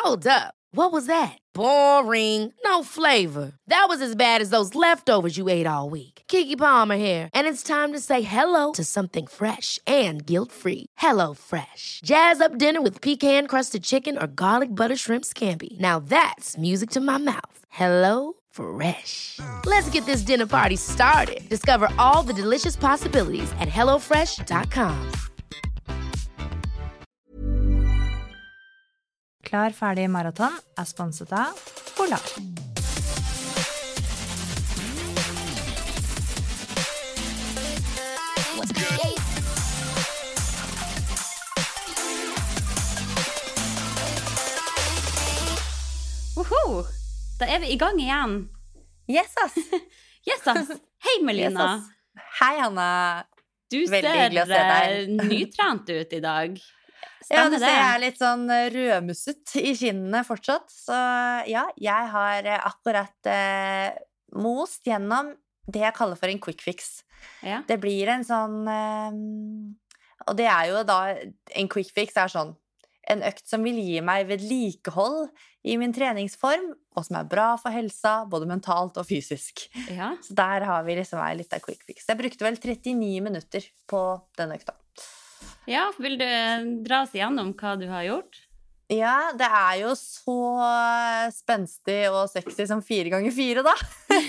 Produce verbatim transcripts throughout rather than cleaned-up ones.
Hold up. What was that? Boring. No flavor. That was as bad as those leftovers you ate all week. Keke Palmer here, and it's time to say hello to something fresh and guilt-free. Hello Fresh. Jazz up dinner with pecan-crusted chicken or garlic butter shrimp scampi. Now that's music to my mouth. Hello Fresh. Let's get this dinner party started. Discover all the delicious possibilities at hello fresh dot com. Klar, ferdig maraton er sponset av Polar. Woho! Da er vi i gang igjen. Yes, ass. Yes, ass. Hei, Melina. Yes, Hei, Hanna. Du Veldig hyggelig å se ser deg. nytrent ut i dag. Ja, Stemmer du ser jeg er litt sånn rødmusset i kinnene fortsatt. Så ja, jeg har akkurat eh, most gjennom det jeg kaller for en quick fix. Ja. Det blir en sånn eh, og det er jo da, en quick fix er sånn en økt som vil gi meg vedlikehold i min treningsform, og som er bra for helsa, både mentalt og fysisk. Ja. Så der har vi liksom en litt av quick fix. Jeg brukte vel trettini minutter på den økta. Ja, vil du dra oss igjennom hva du har gjort? Ja, det er jo så spenstig og sexy som fire ganger fire, da.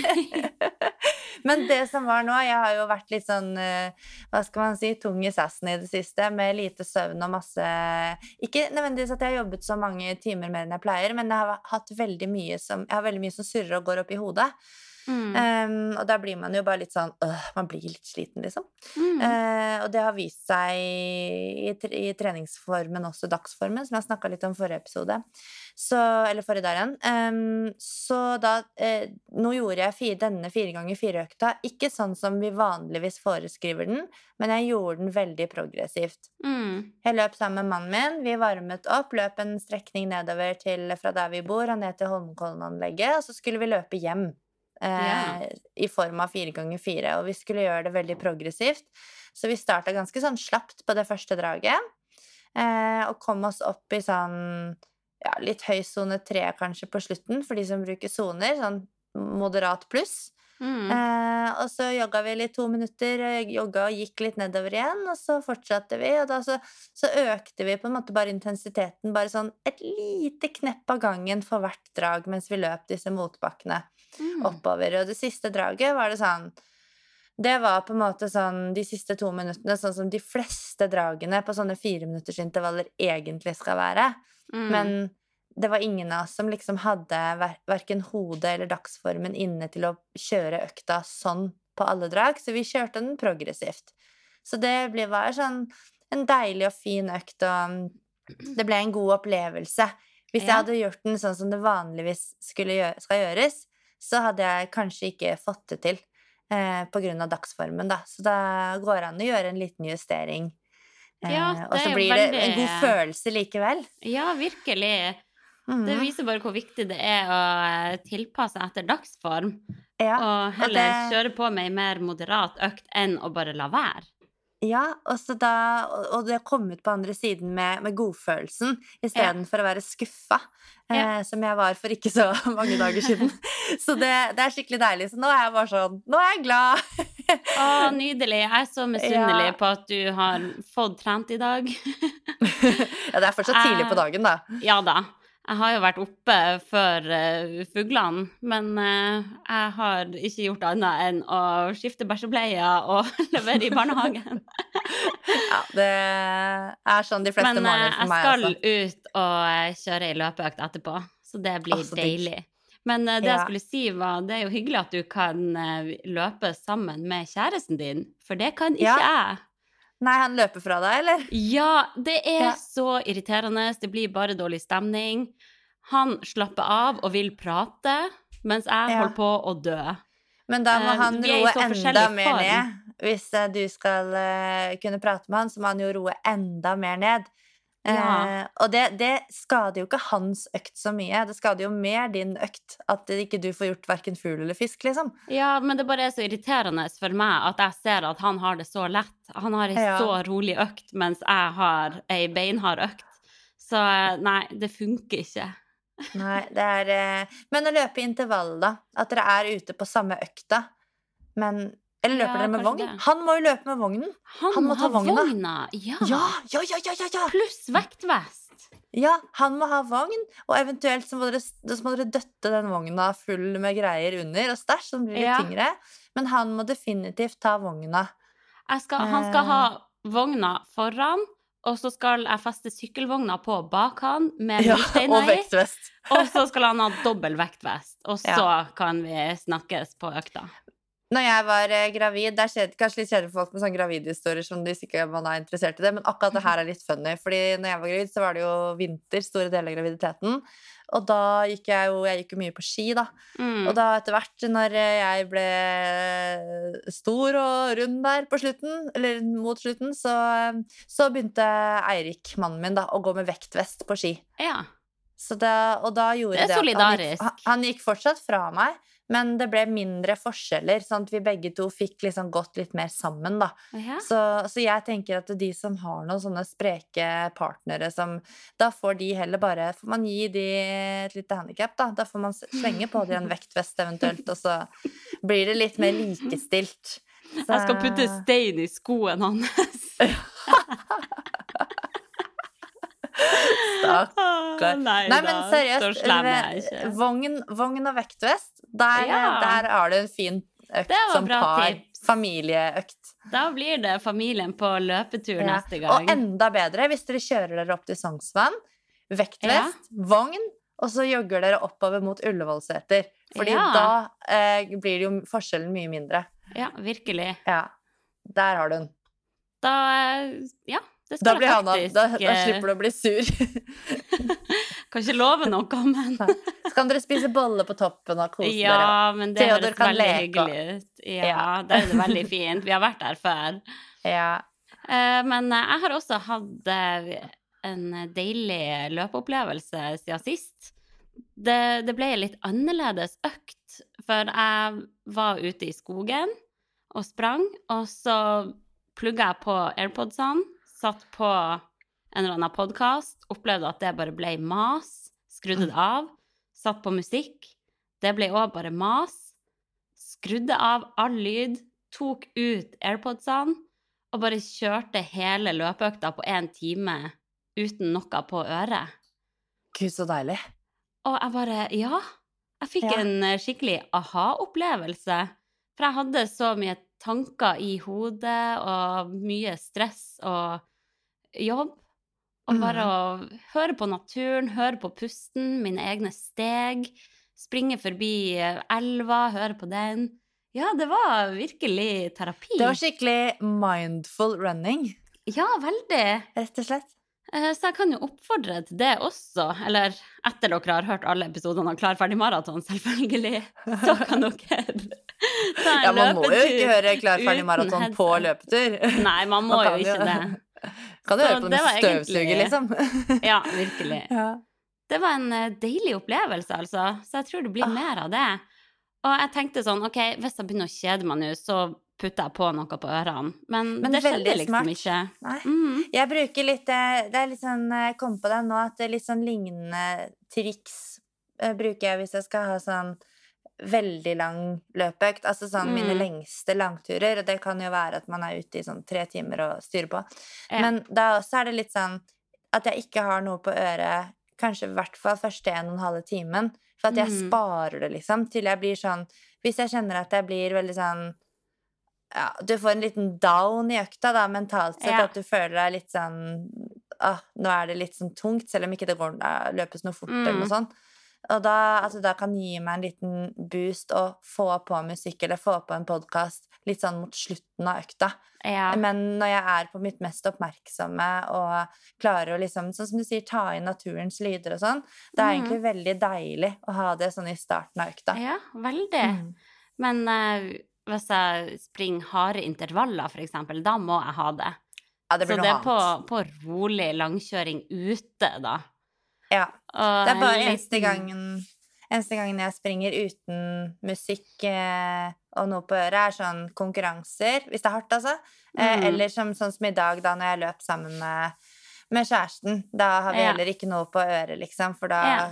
Men det som var nå, jeg har jo vært litt sånn, hva skal man si, tung i sassen i det siste, med lite søvn og masse, ikke nødvendigvis at jeg har jobbet så mange timer mer enn jeg pleier, men jeg har hatt veldig mye som, jeg har veldig mye som surrer og går opp i hodet. Mm. Um, og da blir man jo bare litt sånn øh, man blir litt sliten liksom mm. uh, og det har vist seg i, i treningsformen, også dagsformen, som jeg snakket litt om forrige episode så, eller forrige der igjen um, så da, uh, nå gjorde jeg fire, denne fire ganger fire økta ikke sånn som vi vanligvis foreskriver den, men jeg gjorde den veldig progressivt mm. Jeg løp sammen med mannen min, vi varmet opp, løp en strekning nedover til fra der vi bor og ned til Holmenkollen-anlegget, og så skulle vi løpe hjem Yeah. i form av fire ganger fire, og vi skulle gjøre det veldig progressivt, så vi startet ganske sånn slappt på det første draget, eh, og kom oss opp i sånn, ja, litt høy zone tre kanskje på slutten, for de som bruker zoner, sånn moderat pluss, mm. eh, og så jogget vi litt to minutter, jogget og gikk litt nedover igjen, og så fortsatte vi, og da så, så økte vi på en måte bare intensiteten, bare sånn et lite knepp av gangen for hvert drag, mens vi løp disse motbakkene Mm. oppover, og det siste draget var det sånn det var på en måte sånn de siste to minuttene, sånn som de fleste dragene på sånne fire minutters intervaller egentlig skal være, mm. men det var ingen av oss som liksom hadde hver, hverken hodet eller dagsformen inne til å kjøre økta sånn på alle drag, så vi kjørte den progressivt, så det ble bare sånn en deilig og fin økt, og det ble en god opplevelse. Hvis jeg hadde gjort den sånn som det vanligvis skulle gjøre, skal gjøres, så hadde jeg kanskje ikke fått det til eh, på grunn av dagsformen da. Så da går det an å gjøre en liten justering. Eh, ja, og så blir veldig... det en god følelse likevel. Ja, virkelig. Mm. Det viser bare hvor viktig det er å tilpasse etter dagsform. Ja, og heller og det... kjøre på med en mer moderat økt enn å bare la være. Ja, og, så da, og det har kommet på andre siden med, med godfølelsen, i stedet ja. For å være skuffa, ja. eh, som jeg var for ikke så mange dager siden. Så det, det er skikkelig deilig, så nå er jeg bare sånn, nå er jeg glad. Å, nydelig. Jeg er så misunnelig ja. På at du har fått trent i dag. Ja, det er fortsatt tidlig på dagen da. Ja da. Jeg har jo vært oppe før uh, fuglene, men uh, jeg har ikke gjort annet enn å skifte bæsjebleier og levere i barnehagen. Ja, det er sånn de fleste men, uh, måneder for meg. Men jeg skal ut og kjøre i løpeøkt etterpå, så det blir oh, så deilig. Men uh, det ja. Jeg skulle si var, det er jo hyggelig at du kan uh, løpe sammen med kjæresten din, for det kan ikke ja. Jeg. Nei, han løper fra deg, eller? Ja, det er ja. Så irriterende. Det blir bare dårlig stemning. Han slapper av og vil prate, mens jeg ja. Holder på å dø. Men da må han roe enda mer ned. Hvis du skal uh, kunne prate med han, så må han jo roe enda mer ned. Ja. Uh, og det, det skader jo ikke hans økt så mye. Det skader jo mer din økt at ikke du får gjort hverken fugl eller fisk, liksom. Ja, men det bare er så irriterende for meg at jeg ser at han har det så lett. Han har en ja. Så rolig økt, mens jeg har en beinhard økt. Så nei, det funker ikke. Nei, det er eh, Men å løpe i intervall, da. At dere er ute på samme økta. Men Eller løper Ja, dere med kanskje vogn? det. Han må jo løpe med vognen. Han, Han må må ta ha vogna. vogna. Ja. Ja, ja, ja, ja, ja, ja. Pluss vektvest. Ja, han må ha vogn, og eventuelt så må dere, så må dere døtte den vogna full med greier under og stæsj, som blir litt Ja. tyngre. Men han må definitivt ta vogna. Jeg skal, han skal Eh. ha vogna foran, og så skal jeg feste sykkelvogna på bak han med Ja, mursteiner og i. vektvest. Og så skal han ha dobbel vektvest, og så Ja. kan vi snakkes på økta. Når jeg var eh, gravid, det er kjed, kanskje litt kjedelig for folk med sånne gravidhistorier som hvis ikke man er interessert i det, men akkurat det her er litt funny, fordi når jeg var gravid, så var det jo vinter, store deler av graviditeten, og da gikk jeg jo, jeg gikk jo mye på ski da, Mm. og da etter hvert, når jeg ble stor og rund der på slutten, eller mot slutten, så, så begynte Eirik, mannen min da, å gå med vektvest på ski. Ja. Så da, og da gjorde Det er det at han solidarisk. gikk, han, han gikk fortsatt fra meg, men det ble mindre forskjeller, sånn at vi begge to fikk liksom gått litt mer sammen da. Ja. Så, så jeg tenker at de som har noen sånne spreke partnere som, da får de heller bare, får man gi de et lite handicap da, da får man slenge på de en vektvest eventuelt, og så blir det litt mer likestilt. Så, Jeg skal putte stein i skoen hans. Stakkar. Nei, Nei, da, men så seriøst, slem er jeg ikke. vogn, vogn og vektvest, der, Ja. der har du en fin økt Det var som bra par. tips. Familieøkt. Da blir det familien på løpetur Ja. neste gang. Og enda bedre hvis dere kjører dere opp til Sognsvann, vektvest, vogn, og så jogger dere oppover mot Ullevålseter. Fordi Ja. da eh, blir det jo forskjellen mye mindre. Ja, virkelig. Ja, der har du den. Da, eh, ja, det Da skal blir jeg han av. faktisk Da, da eh, slipper du å bli sur. Kan ikke love noe, men Så kan dere spise bolle på toppen og kose dere. ja, men det Theodor høres kan veldig leke. hyggelig ut. Ja, Ja. det er det veldig fint. Vi har vært der før. Ja. Eh, Men eh, jeg har også hatt eh, en deilig løpeopplevelse siden sist. Det, det ble en litt annerledes økt, for jeg var ute i skogen og sprang, og så plugget jeg på AirPodsene, satt på en eller annen podcast, opplevde at det bare ble mas, skrudde det av, satt på musikk, det ble også bare mas, skrudde av all lyd, tok ut AirPodsene, og bare kjørte hele løpeøkta på en time uten noe på øret. Gud, så deilig. Og jeg bare, ja, jeg fikk Ja. en eh, skikkelig aha-opplevelse. For jeg hadde så mye tanker i hodet, og mye stress og jobb. Og bare å høre på naturen, høre på pusten, mine egne steg, springe forbi eh, elva, høre på den. Ja, det var virkelig terapi. Det var skikkelig mindful running, Ja, veldig. rett og slett. Eh, Så jeg kan jo oppfordre til det også, eller etter dere har hørt alle episodene av Klar, ferdig, maraton, selvfølgelig, så kan dere ta en Ja, man må jo løpetur ikke høre Klar, ferdig, uten maraton headset. på løpetur. Nei, man må Man jo kan ikke jo- det. Kan du Så høre på det den var støvsuger, egentlig- liksom? Ja, virkelig. Ja. Det var en eh, deilig opplevelse, altså, så jeg tror det blir Ah. mer av det. Og jeg tenkte sånn, ok, hvis jeg begynner å kjede meg nå, så putter jeg på noe på ørene. Men, Men det skjedde veldig liksom smart. ikke. Nei. Mhm. Jeg bruker litt eh, Det er litt sånn Jeg kom på det nå at det er litt sånn lignende triks eh, bruker jeg hvis jeg skal ha sånn veldig lang løpeøkt. Altså sånn mine Mm. lengste langturer. Og det kan jo være at man er ute i sånn tre timer og styrer på. Ja. Men da også er det litt sånn at jeg ikke har noe på øret, kanskje i hvert fall første en og en halve timen. For at jeg Mm. sparer det liksom til jeg blir sånn Hvis jeg kjenner at jeg blir veldig sånn ja, du får en liten down i økta da, mentalt sett, Ja. at du føler deg litt sånn ah, nå er det litt sånn tungt, selv om ikke det går, eh, løpes noe fort eller Mm. noe sånt. Og da, altså, da kan gi meg en liten boost og få på musikk eller få på en podcast litt sånn mot slutten av økta. Ja. Men når jeg er på mitt mest oppmerksomme og klarer å liksom, sånn som du sier, ta inn naturens lyder og sånn, det er Mhm. egentlig veldig deilig å ha det sånn i starten av økta. Ja, veldig. Mm. Men eh, hvis jeg springer harde intervaller, for eksempel, da må jeg ha det. Ja, det Så blir det noe er på, annet. på rolig langkjøring ute, da. Ja. Og Det er bare en eneste liten- gangen Eneste gangen jeg springer uten musikk eh, og noe på øret, er sånn konkurranser, hvis det er hardt, altså. Eh, Mm. Eller som, sånn som i dag, da når jeg løp sammen med, med kjæresten. Da har vi Ja. heller ikke noe på øret, liksom, for da Ja.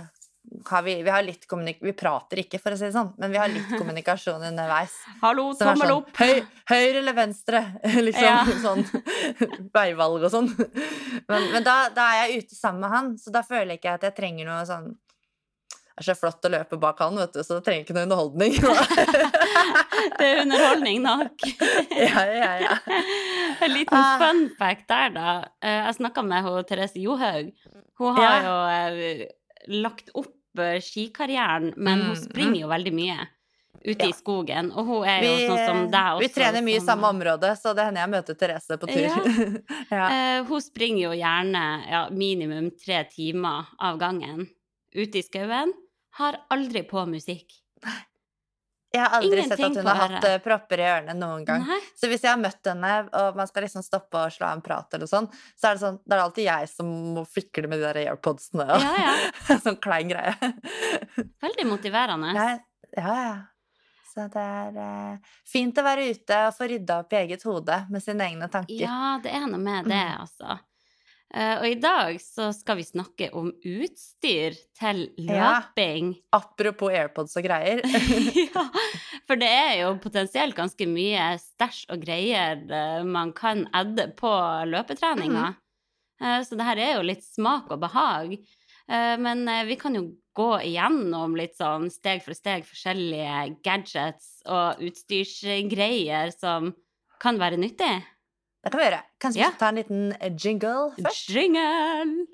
har vi, vi har litt kommunik... Vi prater ikke, for å si det sånn, men vi har litt kommunikasjon underveis. Hallo, Som er tommel sånn, opp! høy, høyre eller venstre? Liksom Ja. sånn veivalg og sånn. Men, men da, da er jeg ute sammen med han, så da føler jeg ikke at jeg trenger noe sånn. Det er så flott å løpe bak han, vet du, så det trenger ikke noe underholdning. Det er underholdning nok. Ja, ja, ja. En liten Ah. fun fact der, da. Eh, Jeg snakket med hun Therese Johaug. Hun har Ja. jo eh, lagt opp eh, skikarrieren, men hun Mm, springer jo veldig mye ute Ja. i skogen. Og hun er Vi, jo sånn som deg også. vi trener mye i som- samme område, så det hender jeg møter Therese på tur. Ja. Ja. Eh, hun springer jo gjerne ja, minimum tre timer av gangen ute i skauen. Har aldri på musikk. Jeg har aldri Ingenting sett at hun på har hatt øret. eh, propper i ørene noen gang. Nei. Så hvis jeg har møtt henne, og man skal liksom stoppe og slå en prat eller sånn, så er det sånn, da er det alltid jeg som må fikle med de der airpodsene. Og Ja, ja. sånn klein greie. Veldig motiverende. Ja, ja, ja. Så det er eh, fint å være ute og få rydda opp i eget hode med sine egne tanker. Ja, det er noe med det, Mm. altså. Eh, og i dag så skal vi snakke om utstyr til Ja. løping. Apropos airpods og greier. Ja, for det er jo potensielt ganske mye stæsj og greier eh, man kan adde på løpetreninga. Mhm. Eh, så det her er jo litt smak og behag. Eh, men eh, vi kan jo gå igjennom litt sånn steg for steg forskjellige gadgets og utstyrsgreier som kan være nyttig. Det kan vi gjøre. Kanskje vi Ja. skal ta en liten jingle først? Jingle!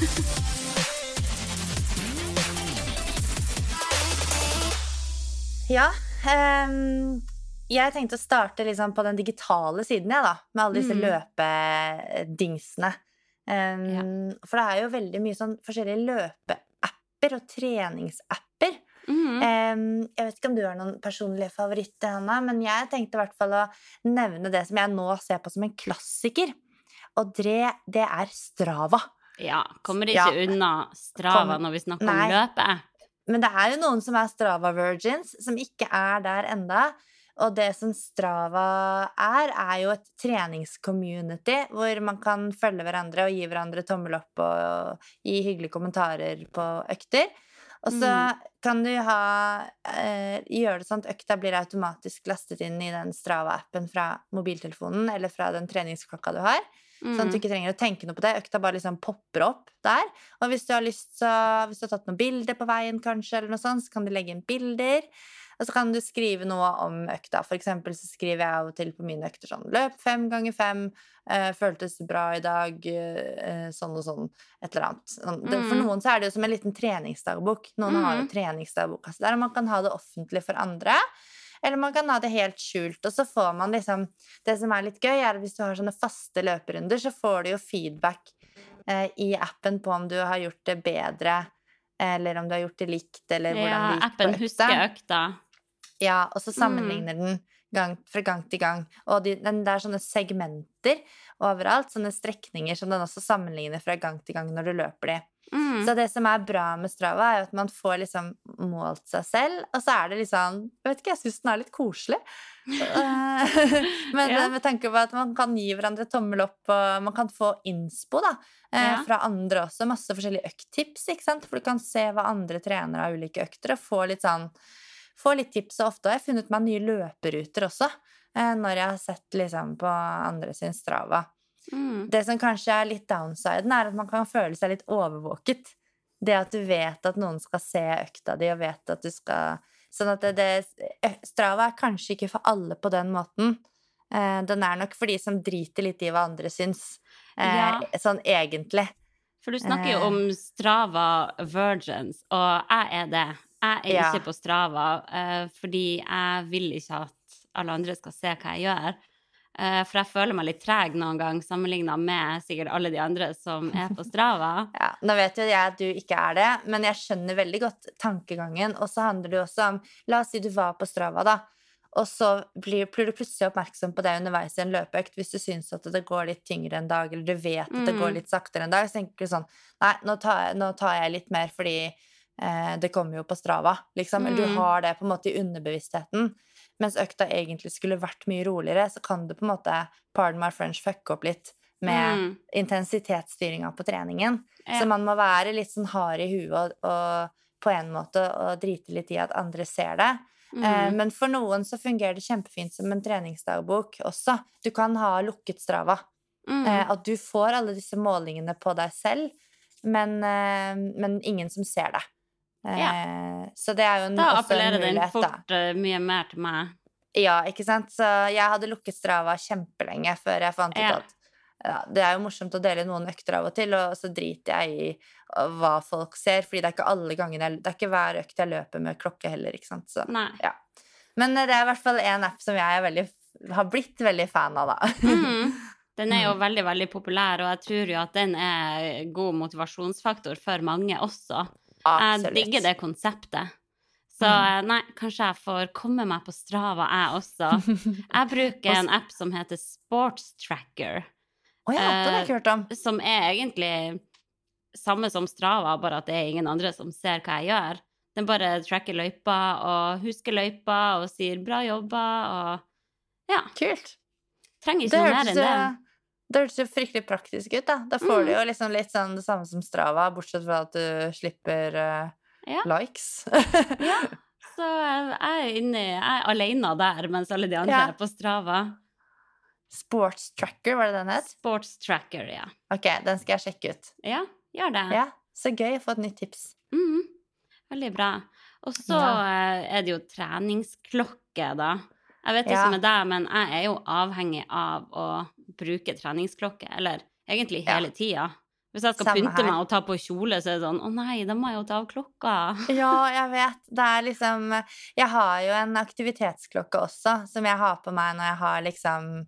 Ja, ehm, jeg tenkte å starte liksom på den digitale siden, jeg da, med alle disse Mm. løpedingsene. Ehm, For det er jo veldig mye sånn forskjellige løpeapper og treningsapper. Mhm. Ehm, jeg vet ikke om du har noen personlige favoritter, Hanna, men jeg tenkte i hvert fall å nevne det som jeg nå ser på som en klassiker. Og det, det er Strava. Ja, kommer ikke Ja. unna Strava Kom- når vi snakker Nei. om løpe. Men det er jo noen som er Strava-virgins, som ikke er der enda. Og det som Strava er, er jo et treningscommunity, hvor man kan følge hverandre og gi hverandre tommel opp og gi hyggelige kommentarer på økter. Og så kan du ha, eh, gjøre det sånn at økta blir automatisk lastet inn i den Strava-appen fra mobiltelefonen, eller fra den treningsklokka du har. Sånn at du ikke trenger å tenke noe på det. Økta bare liksom popper opp der. Og hvis du har lyst, så hvis du har tatt noen bilder på veien kanskje, eller noe sånt, så kan du legge inn bilder. Og så kan du skrive noe om økta. For eksempel så skriver jeg av og til på mine økter sånn løp fem ganger fem, eh, føltes bra i dag, eh, sånn og sånn, et eller annet. Sånn, det, for Mm. noen så er det jo som en liten treningsdagbok. Noen har jo Mm. treningsdagbok. Altså der man kan ha det offentlig for andre. Eller man kan ha det helt skjult, og så får man liksom Det som er litt gøy, er at hvis du har sånne faste løperunder, så får du jo feedback eh, i appen på om du har gjort det bedre, eller om du har gjort det likt, eller hvordan Ja, det gikk appen på husker økta. økta. Ja, og så sammenligner den gang, fra gang til gang. Og de, den, det er sånne segmenter overalt, sånne strekninger som den også sammenligner fra gang til gang når du løper de. Mm. Så det som er bra med Strava, er jo at man får liksom målt seg selv, og så er det liksom Jeg vet ikke, jeg syns den er litt koselig. Eh, Men Ja. med tanke på at man kan gi hverandre tommel opp, og man kan få innspo da, eh, Ja. fra andre også. Masse forskjellige økttips, ikke sant? For du kan se hva andre trenere av ulike økter, og få litt sånn Få litt tips. Og ofte har jeg funnet meg nye løperuter også, eh, når jeg har sett liksom på andre sin Strava. Mm. Det som kanskje er litt downsiden, er at man kan føle seg litt overvåket. Det at du vet at noen skal se økta di, og vet at du skal Sånn at det, det Strava er kanskje ikke for alle på den måten. Eh, den er nok for de som driter litt i hva andre syns. Eh, Ja. Sånn egentlig. For du snakker jo Eh. om Strava Virgins, og jeg er det. Jeg er Ja. ikke på Strava, eh, fordi jeg vil ikke at alle andre skal se hva jeg gjør. Eh, for jeg føler meg litt treg noen gang, sammenlignet med sikkert alle de andre som er på Strava. Ja, nå vet jo jeg at du ikke er det, men jeg skjønner veldig godt tankegangen. Og så handler det jo også om La oss si du var på Strava, da. Og så blir, blir du plutselig oppmerksom på det underveis i en løpeøkt. Hvis du syns at det går litt tyngre en dag, eller du vet at det Mm. går litt saktere en dag, så tenker du sånn Nei, nå tar jeg, nå tar jeg litt mer fordi eh, det kommer jo på Strava, liksom. Eller du Mm. har det på en måte i underbevisstheten. Mens økta egentlig skulle vært mye roligere, så kan du på en måte, pardon my French, fucke opp litt med Mm. intensitetsstyringa på treningen. Ja. Så man må være litt sånn hard i huet og, og på en måte å drite litt i at andre ser det. Mm. Eh, men for noen så fungerer det kjempefint som en treningsdagbok også. Du kan ha lukket Strava. Mm. Eh, at du får alle disse målingene på deg selv, men, eh, men ingen som ser det. Eh, Ja. Så det er jo en, Da også en appellerer den mulighet, da. fort eh, mye mer til meg. Ja, ikke sant? Så jeg hadde lukket Strava kjempelenge før jeg fant ut Ja. at ja, det er jo morsomt å dele noen økter av og til, og så driter jeg i uh, hva folk ser, fordi det er ikke alle gangene jeg, det er ikke hver økt jeg løper med klokke heller, ikke sant? Så, Nei. ja. Men eh, det er i hvert fall en app som jeg er veldig, har blitt veldig fan av, da. Mm. Den er jo veldig, veldig populær, og jeg tror jo at den er god motivasjonsfaktor for mange også. Jeg Absolutt. digger det konseptet. Så Mm. nei, kanskje jeg får komme meg på Strava, jeg også. Jeg bruker en app som heter Sports Tracker, Å ja, det har jeg ikke hørt om. som er egentlig samme som Strava, bare at det er ingen andre som ser hva jeg gjør. Den bare tracker løypa og husker løypa og sier 'bra jobba' og ja, Kult. trenger Det ikke noe mer hørtes enn det. jo- det hørtes jo fryktelig praktisk ut, da. Da får Mm. du jo liksom litt sånn det samme som Strava, bortsett fra at du slipper eh, Ja. likes. Ja, så jeg er inne, jeg er alene der, mens alle de andre Ja. er på Strava. Sports Tracker, var det den het? Sports Tracker, ja. Ok, den skal jeg sjekke ut. Ja, gjør det. Ja, så gøy å få et nytt tips. Mhm. Veldig bra. Og så eh, er det jo treningsklokke, da. Jeg vet ikke Ja. med deg, men jeg er jo avhengig av å bruke treningsklokke, eller egentlig Ja. hele tida. Hvis jeg skal Samme pynte her. meg og ta på kjole, så er det sånn, å nei, da må jeg jo ta av klokka. Ja, jeg vet. Det er liksom Jeg har jo en aktivitetsklokke også, som jeg har på meg når jeg har liksom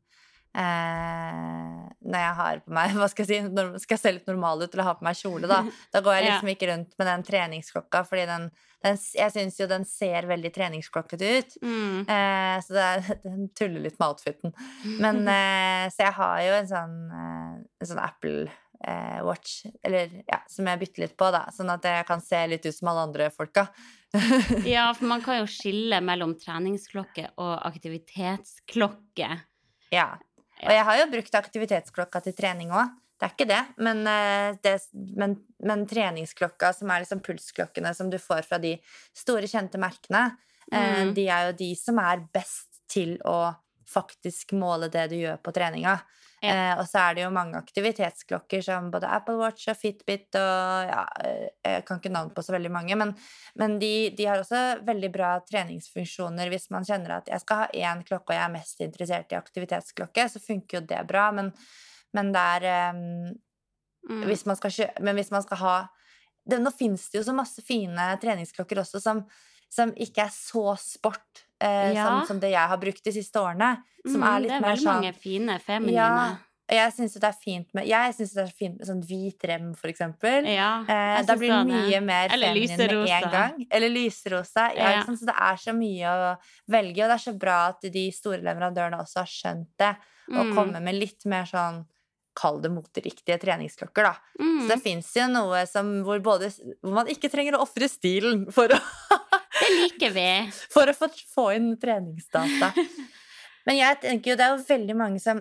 eh, Når jeg har på meg Hva skal jeg si? Når skal jeg se litt normal ut eller ha på meg kjole, da. Da går jeg liksom ikke rundt med den treningsklokka, fordi den, den Jeg syns jo den ser veldig treningsklokkete ut. Mm. Eh, så det er, den tuller litt med outfiten. Men eh, Så jeg har jo en sånn, eh, en sånn Apple eh, Watch, eller, ja, som jeg bytter litt på, da, sånn at jeg kan se litt ut som alle andre folka. Ja, for man kan jo skille mellom treningsklokke og aktivitetsklokke. Ja. Og jeg har jo brukt aktivitetsklokka til trening òg. Det er ikke det. Men, eh, det, men, men treningsklokka, som er liksom pulsklokkene som du får fra de store, kjente merkene, eh, Mm. de er jo de som er best til å faktisk måle det du gjør på treninga. Ja. Eh, og så er det jo mange aktivitetsklokker som både Apple Watch og Fitbit og ja, eh, jeg kan ikke navn på så veldig mange, men, men de, de har også veldig bra treningsfunksjoner. Hvis man kjenner at jeg skal ha én klokke og jeg er mest interessert i aktivitetsklokke, så funker jo det bra, men, men det er eh, Mm. hvis man skal kjø men hvis man skal ha det, Nå finnes det jo så masse fine treningsklokker også som, som ikke er så sport eh, Ja. som, som det jeg har brukt de siste årene. Som Mm, er litt det er mer veldig sånn mange fine feminine. Ja, og jeg syns det er fint med Jeg synes det er fint med sånn hvit rem, for eksempel. Ja, Eh, jeg da synes blir det også det. mye mer Eller feminin med lyserosa. en gang. Eller lyserosa. Ja, Ja. ikke sant? Så det er så mye å velge, og det er så bra at de store leverandørene også har skjønt det, og Mm. kommer med litt mer sånn Kall det moteriktige treningsklokker, da. Mm. Så det fins jo noe som hvor, både, hvor man ikke trenger å ofre stilen for å, Det liker vi. for å få, få inn treningsdata. Men jeg tenker jo det er jo veldig mange som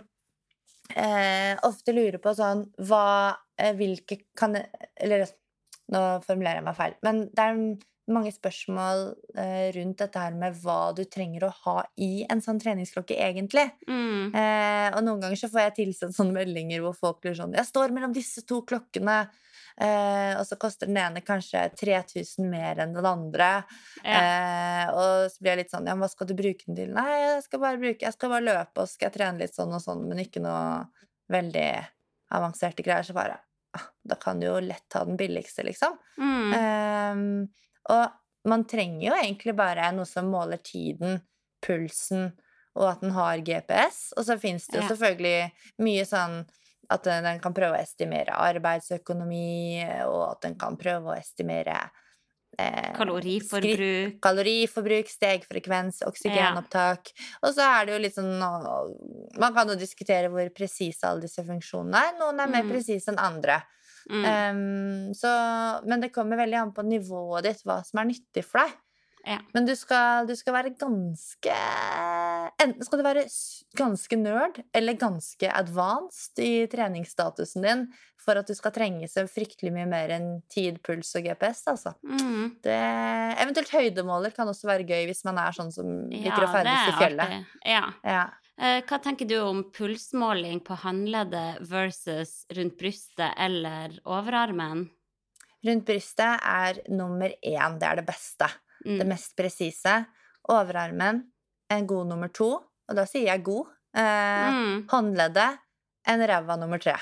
eh, ofte lurer på sånn hva eh, Hvilke kan Eller nå formulerer jeg meg feil, men det er mange spørsmål eh, rundt dette her med hva du trenger å ha i en sånn treningsklokke, egentlig. Mm. Eh, og noen ganger så får jeg tilsendt sånne meldinger hvor folk blir sånn Jeg står mellom disse to klokkene, eh, og så koster den ene kanskje tre tusen mer enn den andre. Ja. Eh, og så blir jeg litt sånn Ja, hva skal du bruke den til? Nei, jeg skal bare bruke Jeg skal bare løpe, og så skal jeg trene litt sånn og sånn, men ikke noe veldig avanserte greier. Så bare ah, Da kan du jo lett ta den billigste, liksom. Mm. Um, og man trenger jo egentlig bare noe som måler tiden, pulsen, og at den har G P S. Og så finnes det jo Ja. selvfølgelig mye sånn at den den kan prøve å estimere arbeidsøkonomi, og at den kan prøve å estimere eh, Kaloriforbruk. skritt- kaloriforbruk, stegfrekvens, oksygenopptak. Og så er det jo litt sånn å- Man kan jo diskutere hvor presise alle disse funksjonene er. Noen er mer Mm. presise enn andre. Mm. Um, så, men det kommer veldig an på nivået ditt, hva som er nyttig for deg. Ja. Men du skal, du skal være ganske Enten skal du være s- ganske nerd eller ganske advanced i treningsstatusen din for at du skal trenge så fryktelig mye mer enn tid, puls og G P S, altså. Mm. Det, eventuelt høydemåler kan også være gøy hvis man er sånn som liker Ja, å ferdes det i er fjellet. artig. Ja. Ja. Eh, Hva tenker du om pulsmåling på håndleddet versus rundt brystet eller overarmen? Rundt brystet er nummer én, det er det beste. Mm. Det mest presise. Overarmen, en god nummer to, og da sier jeg god. Eh, Mm. Håndleddet, en ræva nummer tre.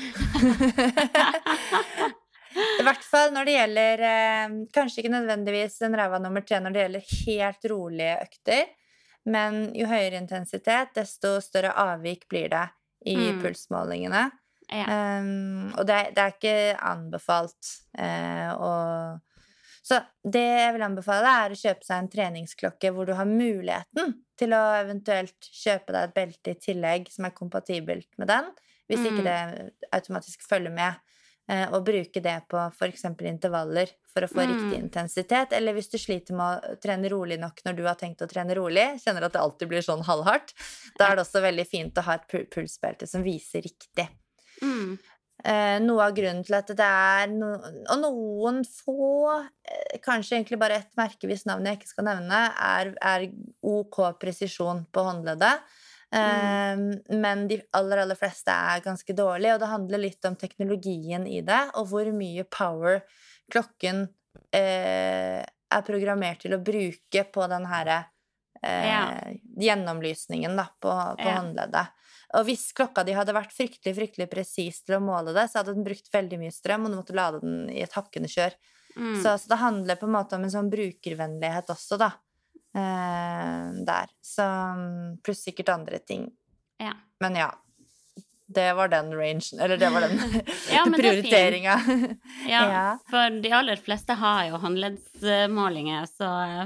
I hvert fall når det gjelder eh, kanskje ikke nødvendigvis en ræva nummer tre når det gjelder helt rolige økter, men jo høyere intensitet, desto større avvik blir det i Mm. pulsmålingene. Ja. Um, og det, er- det er ikke anbefalt eh, å Så det jeg vil anbefale er å kjøpe seg en treningsklokke hvor du har muligheten til å eventuelt kjøpe deg et belte i tillegg som er kompatibelt med den, hvis ikke Mm. det automatisk følger med, eh, og bruke det på for eksempel intervaller for å få Mm. riktig intensitet, eller hvis du sliter med å trene rolig nok når du har tenkt å trene rolig, kjenner at det alltid blir sånn halvhardt, da er det også veldig fint å ha et pu- pulsbelte som viser riktig. Mm. Eh, noe av grunnen til at det er no, og noen få, eh, kanskje egentlig bare et merke hvis navnet jeg ikke skal nevne, er, er OK presisjon på håndleddet. Eh, Men de aller, aller fleste er ganske dårlige, og det handler litt om teknologien i det, og hvor mye power klokken eh, er programmert til å bruke på den her eh, Ja. gjennomlysningen da, på, på Ja. håndleddet. Og hvis klokka di hadde vært fryktelig, fryktelig presis til å måle det, så hadde den brukt veldig mye strøm, og du måtte lade den i et hakkende kjør. Mm. Så, så det handler på en måte om en sånn brukervennlighet også, da. Eh, der. Så pluss sikkert andre ting. Ja. Men ja. Det var den rangen, eller det var den Ja, men det er fint. prioriteringa. Ja, Ja. for de aller fleste har jo håndleddsmålinger, så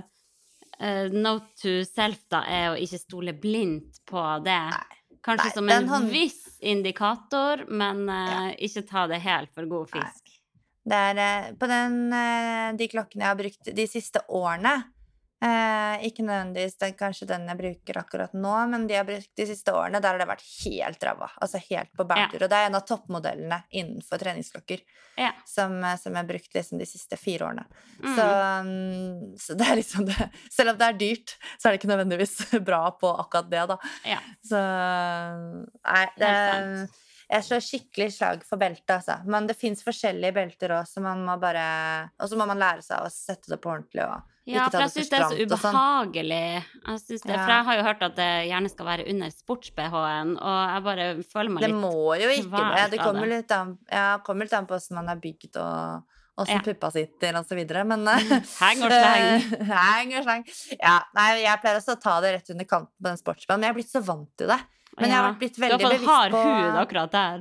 eh, note to self da er å ikke stole blindt på det. Kanskje Nei, som den en hånd- viss indikator, men eh, ikke ta det helt for god fisk. Det er eh, på den, eh, de klokkene jeg har brukt de siste årene, eh, ikke nødvendigvis det er kanskje den jeg bruker akkurat nå, men de jeg har brukt de siste årene, der har det vært helt ræva, altså helt på bærtur, og det er en av toppmodellene innenfor treningsklokker Ja. som, eh, som jeg har brukt liksom de siste fire årene. Mm. Så, mm, så det er liksom det, selv om det er dyrt, så er det ikke nødvendigvis bra på akkurat det da. Ja. Så, nei, det Helt sant. jeg slår skikkelig slag for belte, altså. Men det finnes forskjellige belter også, så man må bare Og så må man lære seg å sette det på ordentlig og Ja, ikke for ta jeg det for syns det er så stramt og sånn. ubehagelig. Jeg synes det, Ja. For jeg har jo hørt at det gjerne skal være under sports-B H-en, og jeg bare føler meg Det litt må jo ikke det. kvalt Det av kommer det. litt an, ja, kommer litt an på hvordan man er bygd og åssen Ja. puppa sitter og så videre, men Heng og sleng. Heng og sleng. Ja, nei, jeg pleier også å ta det rett under kanten på den sportsbanen, men jeg har blitt så vant til det. Men jeg har vært blitt veldig Du har fått bevisst hard på hud akkurat der.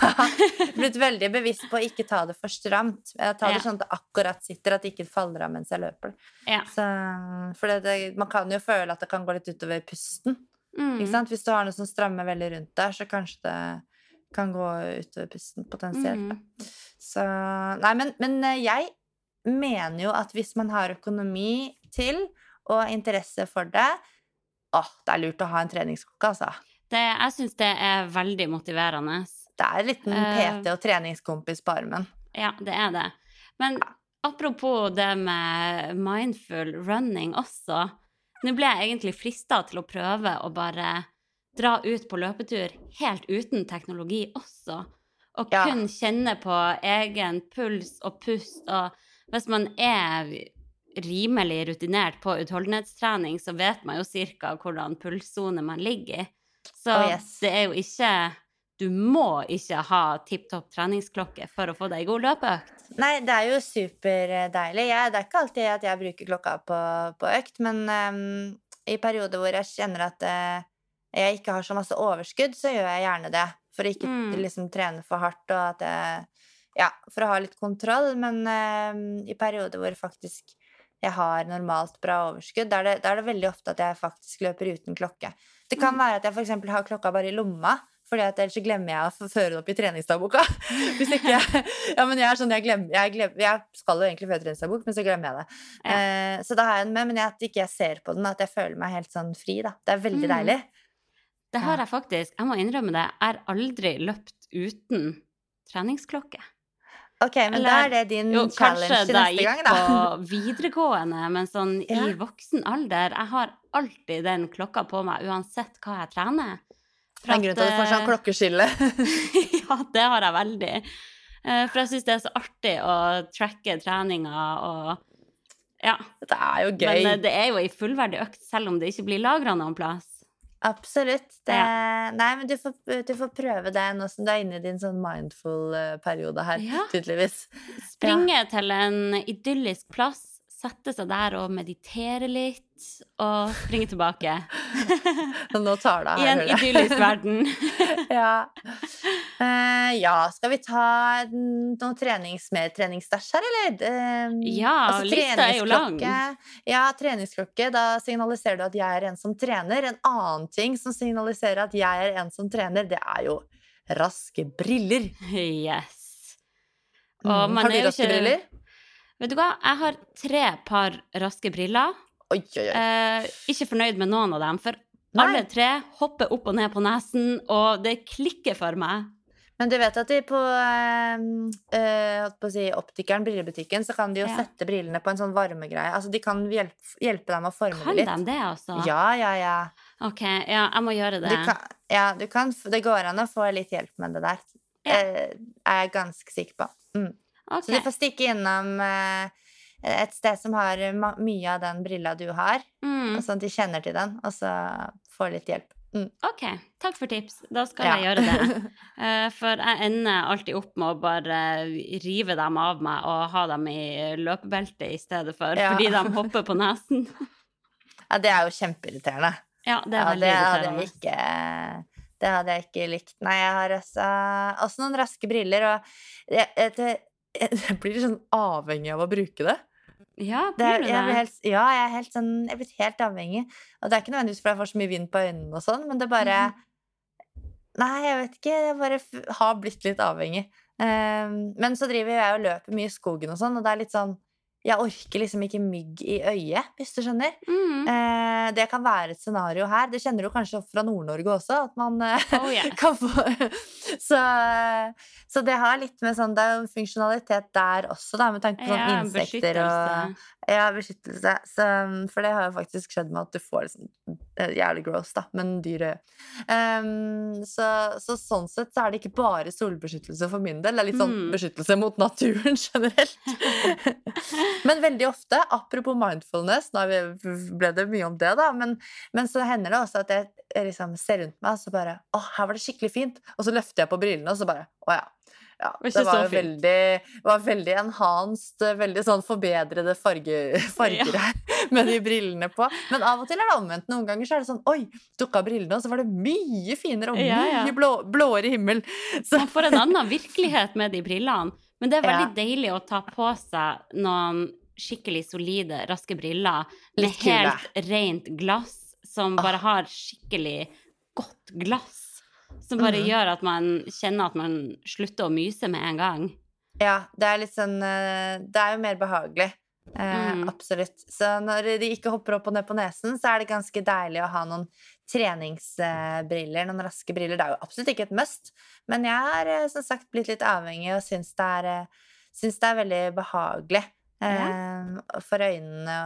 blitt veldig bevisst på å ikke ta det for stramt. Jeg tar det Ja. sånn at det akkurat sitter, at det ikke faller av mens jeg løper. Ja. Så, for det, det, man kan jo føle at det kan gå litt utover pusten. Mm. Ikke sant? Hvis du har noe som strammer veldig rundt der, så kanskje det kan gå utover pusten potensielt. Da. Mm. Så, nei, men, men jeg mener jo at hvis man har økonomi til og interesse for det, åh, det er lurt å ha en treningsklokke, altså. Det, jeg syns det er veldig motiverende. Det er en liten Eh. P T og treningskompis på armen. Ja, det er det. Men apropos det med mindful running også. Nå ble jeg egentlig fristet til å prøve å bare dra ut på løpetur helt uten teknologi også. Og Ja. kun kjenne på egen puls og pust. Og hvis man er rimelig rutinert på utholdenhetstrening, så vet man jo cirka hvordan pulszone man ligger i. Så Oh, yes. det er jo ikke Du må ikke ha tipp-topp treningsklokke for å få deg god løpeøkt. Nei, det er jo superdeilig. Jeg, det er ikke alltid at jeg bruker klokka på, på økt, men um, i perioder hvor jeg kjenner at uh, jeg ikke har så masse overskudd, så gjør jeg gjerne det. For å ikke Mm. liksom trene for hardt, og at jeg, ja, for å ha litt kontroll. Men um, i perioder hvor faktisk jeg har normalt bra overskudd, da er det, da er det veldig ofte at jeg faktisk løper uten klokke. Det kan være at jeg for eksempel har klokka bare i lomma, fordi at ellers så glemmer jeg å føre det opp i treningsdagboka. Hvis ikke jeg, ja, men jeg er sånn, jeg glemmer, jeg glemmer, jeg skal jo egentlig føre treningsdagbok, men så glemmer jeg det. Ja. Eh, så da har jeg den med, men jeg, at ikke jeg ser på den, at jeg føler meg helt sånn fri da. Det er veldig Mm. deilig. Det har jeg faktisk. Jeg må innrømme det. Jeg har aldri løpt uten treningsklokke. Ok, men Eller, da er det din jo, challenge til neste gang, da. Kanskje da gikk på videregående, men sånn ja. I voksen alder, jeg har alltid den klokka på meg, uansett hva jeg trener. For det er grunn til at du får sånn klokkeskille. Ja, det har jeg veldig. For jeg synes det er så artig å tracke treninger og ja. Det er jo gøy. Men det er jo i fullverdig økt, selv om det ikke blir lagret noen plass. Absolutt. Det, ja. Nei, men du får, du får prøve det nå som du er inne i din sånn mindful-periode her, ja. Tydeligvis. Springe ja. Til en idyllisk plass, sette seg der og meditere litt, og springe tilbake. Nå tar det her, I en idyllisk verden. Ja. Uh, ja, skal vi ta noen trenings, mer treningsstæsj her, eller? Uh, ja, altså, lista er jo lang. Ja, treningsklokke, da signaliserer du at jeg er en som trener. En annen ting som signaliserer at jeg er en som trener, det er jo raske briller. Yes. Og mm, har du raske ikke... briller? Vet du hva, jeg har tre par raske briller. Oi, oi, oi. Eh, ikke fornøyd med noen av dem, for Nei. Alle tre hopper opp og ned på nesen, og det klikker for meg. Men du vet at de på, øh, øh, på å si, optikeren, brillebutikken, så kan de jo ja. Sette brillene på en sånn varmegreie. Altså, de kan hjelpe, hjelpe dem å forme kan det litt. Kan de det, altså? Ja, ja, ja. Ok, ja, jeg må gjøre det. Du kan, ja, du kan, det går an å få litt hjelp med det der. Ja. Eh, er jeg ganske sikker på. Mm. Okay. Så du får stikke innom eh, et sted som har mye av den brilla du har, mm. og sånn at de kjenner til den, og så får litt hjelp. Mm. Ok, takk for tips. Da skal ja. Jeg gjøre det. Uh, for jeg ender alltid opp med å bare rive dem av meg og ha dem i løpebelte i stedet for, ja. Fordi de hopper på nesen. Ja, det er jo kjempeirriterende. Ja, det er ja, veldig det irriterende. Hadde jeg ikke, det hadde jeg ikke likt. Nei, jeg har også, også noen raske briller, og jeg, jeg, jeg blir sånn avhengig av å bruke det. Ja, det er, jeg blir helt, ja, jeg er helt sånn, jeg er blitt helt avhengig. Og det er ikke nødvendigvis fordi jeg får så mye vind på øynene og sånn, men det bare Nei, jeg vet ikke, jeg bare f- har blitt litt avhengig. Um, men så driver jeg og løper mye i skogen og sånn, og det er litt sånn jeg orker liksom ikke mygg i øyet, hvis du skjønner. Mm. Eh, det kan være et scenario her. Det kjenner du kanskje opp fra Nord-Norge også, at man eh, oh, yeah. kan få så, så det har litt med sånn, det er jo funksjonalitet der også, da, med tanke på sånn ja, insekter og ja, beskyttelse. Så, for det har jo faktisk skjedd med at du får liksom, jævlig gross, da, men dyre. Um, så, så sånn sett så er det ikke bare solbeskyttelse for min del, det er litt sånn mm. beskyttelse mot naturen generelt. Men veldig ofte, apropos mindfulness, nå ble det mye om det da, men, men så hender det også at jeg, jeg liksom ser rundt meg, og så bare, åh, her var det skikkelig fint, og så løfter jeg på brillene, og så bare, åh ja, ja, det var jo veldig, var veldig enhanced, veldig sånn forbedrede farge, farger ja. Her, med de brillene på. Men av og til er det omvendt. Noen ganger så er det sånn, oi, tok av brillene, og så var det mye finere og ja, ja. Mye blå, blåere himmel. Så. Man får en annen virkelighet med de brillene. Men det er veldig ja. Deilig å ta på seg noen skikkelig solide, raske briller med helt rent glass, som bare har skikkelig godt glass. Som bare mm. gjør at man kjenner at man slutter å myse med en gang. Ja, det er litt sånn, det er jo mer behagelig. Eh, mm. Absolutt. Så når de ikke hopper opp og ned på nesen, så er det ganske deilig å ha noen treningsbriller, noen raske briller. Det er jo absolutt ikke et must, men jeg har som sagt blitt litt avhengig og synes det er, synes det er veldig behagelig. Ja. Um, for øynene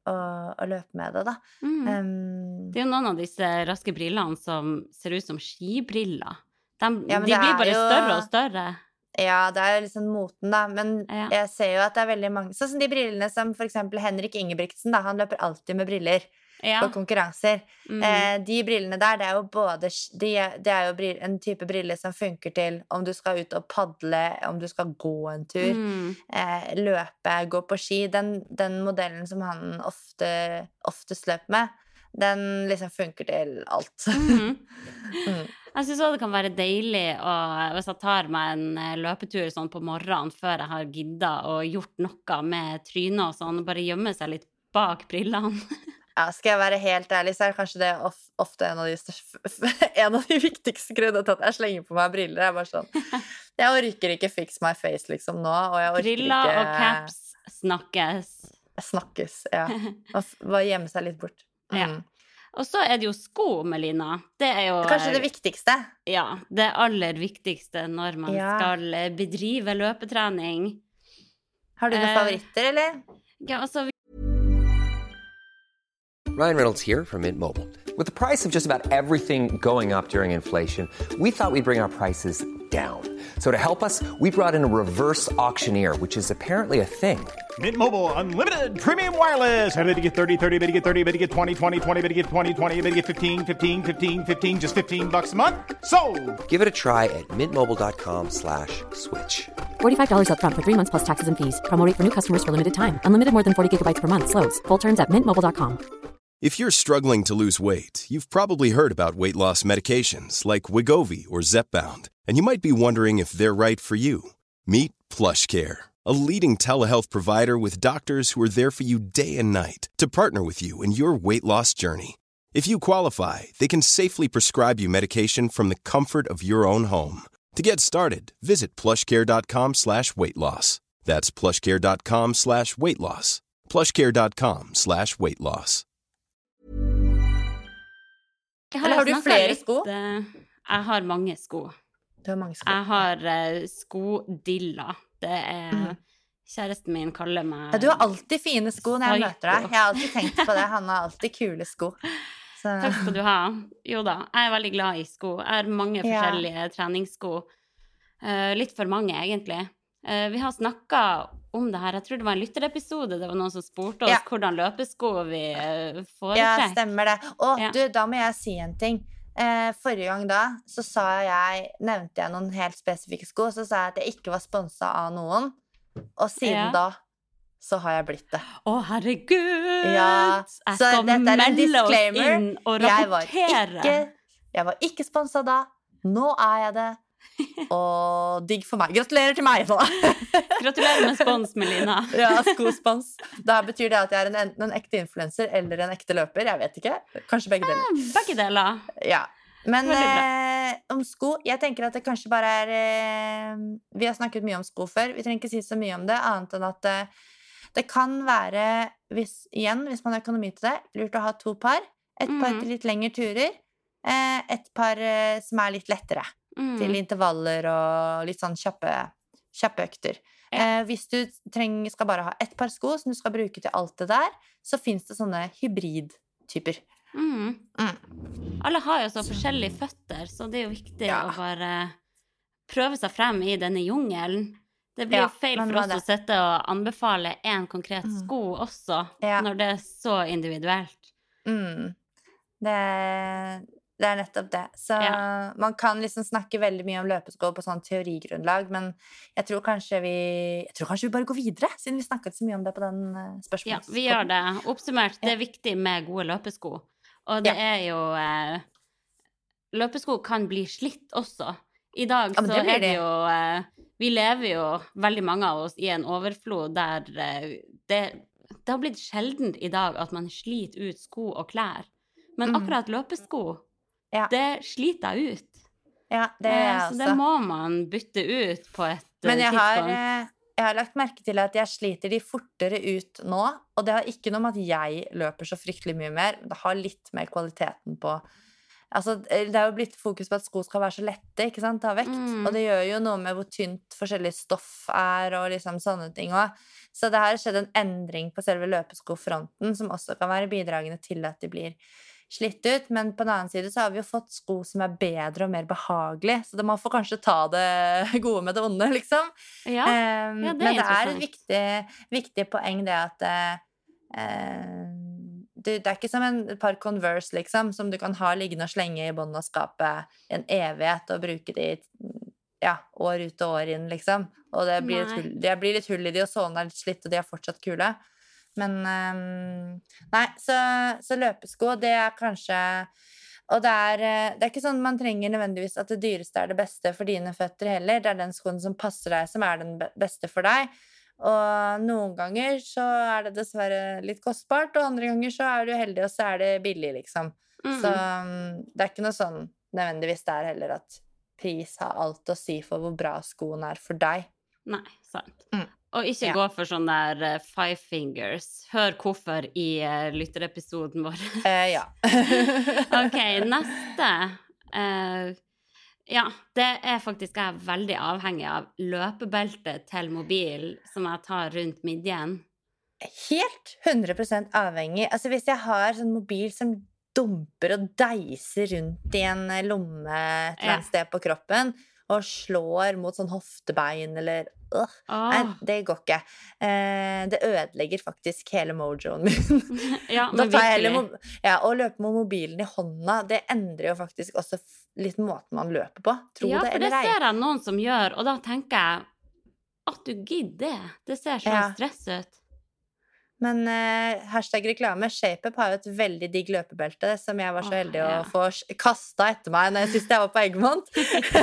å løpe med det da mm. um, det er jo noen av disse raske brillene som ser ut som skibriller de, ja, de blir bare jo, større og større ja, det er jo liksom moten da men ja. Jeg ser jo at det er veldig mange sånn som de brillene som for eksempel Henrik Ingebrigtsen da, han løper alltid med briller ja. På konkurranser mm. eh, de brillene der, det er jo både de, det er jo brill, en type briller som funker til om du skal ut og padle om du skal gå en tur mm. eh, løpe, gå på ski den, den modellen som han ofte oftest løper med den liksom funker til alt mm. mm. Jeg synes også det kan være deilig å, hvis jeg tar meg en løpetur sånn på morgenen før jeg har giddet og gjort noe med trynet og sånn, bare gjemme seg litt bak brillene Ja, skal jeg være helt ærlig, så er kanskje det of, ofte en av de største, en av de viktigste grunnene til at jeg slenger på meg briller. Jeg er bare sånn, jeg orker ikke fix my face liksom nå, og jeg orker briller ikke... og caps snakkes. Snakkes, ja. Bare gjemme seg litt bort. Mm. Ja. Og så er det jo sko, Melina. Det er jo Kanskje det viktigste. Ja, det aller viktigste når man Ja. skal bedrive løpetrening. Har du noen Eh, favoritter, eller? Ja, altså Ryan Reynolds here from Mint Mobile. With the price of just about everything going up during inflation, we thought we'd bring our prices down. So to help us, we brought in a reverse auctioneer, which is apparently a thing. Mint Mobile Unlimited Premium Wireless. How to get thirty, thirty, how to get thirty, how to get twenty, twenty, twenty, how to get twenty, twenty, how to get fifteen, fifteen, fifteen, fifteen, just fifteen bucks a month? Sold! Give it a try at mintmobile.com slash switch. forty-five dollars up front for three months plus taxes and fees. Promo rate for new customers for limited time. Unlimited more than forty gigabytes per month. Slows full terms at mint mobile dot com. If you're struggling to lose weight, you've probably heard about weight loss medications like Wegovy or Zepbound, and you might be wondering if they're right for you. Meet PlushCare, a leading telehealth provider with doctors who are there for you day and night to partner with you in your weight loss journey. If you qualify, they can safely prescribe you medication from the comfort of your own home. To get started, visit plushcare.com slash weight loss. That's plushcare.com slash weight loss. plushcare.com slash weight loss. Jeg Eller har du snakket flere litt, sko? eh, Jeg har mange sko. Du har mange sko. Jeg har uh, skodilla. Det er Mhm. Kjæresten min kaller meg Ja, du har alltid fine sko når jeg Psycho. møter deg. Jeg har alltid tenkt på det. Han har alltid kule sko. Så. Takk skal du ha. Jo da, jeg er veldig glad i sko. Jeg har mange Ja. forskjellige treningssko. Eh, litt for mange, egentlig. Eh, vi har snakket om det her. Jeg tror det var en lytterepisode. Det var noen som spurte oss Ja. hvordan løpesko vi uh, Ja, foretrekker. stemmer det. Og Ja. du, da må jeg si en ting. Eh, forrige gang da, så sa jeg, nevnte jeg noen helt spesifikke sko, så sa jeg at jeg ikke var sponset av noen. Og siden Ja. da, så har jeg blitt det. Å, herregud! Ja, Jeg så skal dette er en melde oss disclaimer. inn og Jeg var rapportere. ikke, jeg var ikke sponset da. Nå er jeg det. Og digg for meg. Gratulerer til meg, da. Gratulerer med spons, Melina. Ja, skospons. Da betyr det at jeg er en, enten en ekte influencer eller en ekte løper. Jeg vet ikke. Kanskje begge deler. Begge deler. Ja. Men Veldig bra. eh, om sko, jeg tenker at det kanskje bare er eh, Vi har snakket mye om sko før. Vi trenger ikke si så mye om det, annet enn at eh, det kan være, hvis, igjen, hvis man har økonomi til det, lurt å ha to par. Et par Mhm. til litt lengre turer. Eh, et par eh, som er litt lettere. Mm. Til intervaller og litt sånn kjappe, kjappe økter. Ja. Eh, hvis du trenger, skal bare ha ett par sko som du skal bruke til alt det der, så finnes det sånne hybridtyper. Mm. Mm. Alle har jo så forskjellige føtter, så det er jo viktig Ja. å bare prøve seg frem i denne jungelen. Det blir Ja, jo feil man for må oss det. å sette og anbefale en konkret Mm. sko også, Ja. når det er så individuelt. Mm. Det, det er nettopp det. Så Ja. man kan liksom snakke veldig mye om løpesko på sånn teorigrunnlag, men jeg tror kanskje vi Jeg tror kanskje vi bare går videre, siden vi snakket så mye om det på den uh, spørsmålet. Ja, vi gjør det. Oppsummert, det er viktig med gode løpesko. Og det Ja. er jo eh, Løpesko kan bli slitt også. I dag Ja, men så det blir er det det. jo eh, Vi lever jo, veldig mange av oss, i en overflod der eh, det, det har blitt sjeldent i dag at man sliter ut sko og klær. Men Mm. akkurat løpesko, Ja. det sliter jeg ut. Ja, det Eh, er jeg så det også. må man bytte ut på et eh, Men jeg har, tidspunkt. eh, jeg har lagt merke til at jeg sliter de fortere ut nå, og det har ikke noe med at jeg løper så fryktelig mye mer, det har litt med kvaliteten på. Altså, det er jo blitt fokus på at sko skal være så lette, ikke sant, ta vekt, Mm. og det gjør jo noe med hvor tynt forskjellig stoff er, og liksom sånne ting også. Så det har skjedd en endring på selve løpeskofronten, som også kan være bidragende til at de blir slitt ut, men på den annen side så har vi jo fått sko som er bedre og mer behagelig, så det man får kanskje ta det gode med det onde, liksom. Ja, Um, ja, det er men det er et interessant. viktig, viktig poeng det at eh, eh, du, det er ikke som en et par Converse, liksom, som du kan ha liggende og slenge i bånd av skapet en evighet og bruke de ja, år ut og år inn, liksom. Og det blir, et Nei. hull, det blir litt hull i de, og sålene er litt slitt, og de er fortsatt kule. Men um, Nei, så, så løpesko, det er kanskje. Og det er, eh, det er ikke sånn man trenger nødvendigvis at det dyreste er det beste for dine føtter heller. Det er den skoen som passer deg, som er den be- beste for deg. Og noen ganger så er det dessverre litt kostbart, og andre ganger så er du heldig, og så er det billig, liksom. Mm. Så um, det er ikke noe sånn nødvendigvis der heller at pris har alt å si for hvor bra skoen er for deg. Nei, sant. Mm. Og ikke Ja. gå for sånn der eh, five fingers. Hør hvorfor i eh, lytterepisoden vår. Eh, ja. Ok, neste. Eh, ja, det er faktisk jeg er veldig avhengig av løpebelte til mobil som jeg tar rundt midjen. Helt hundre prosent avhengig. Altså hvis jeg har sånn mobil som dumper og deiser rundt i en lomme et eller annet Ja. sted på kroppen, og slår mot sånn hoftebein eller øh, Åh. Nei, det går ikke. Eh, det ødelegger faktisk hele mojoen min. Ja, Da men tar jeg heller virkelig. mo ja, å løpe med mobilen i hånda, det endrer jo faktisk også f- litt måten man løper på. Tro Ja, det for det eller ei. ser jeg noen som gjør, og da tenker jeg at du gidder det. Det ser så Ja. stress ut. Men eh, hashtag reklame, ShapeUp har jo et veldig digg løpebelte som jeg var så Åh, heldig ja. å få kasta etter meg når jeg sist jeg var på Egmont.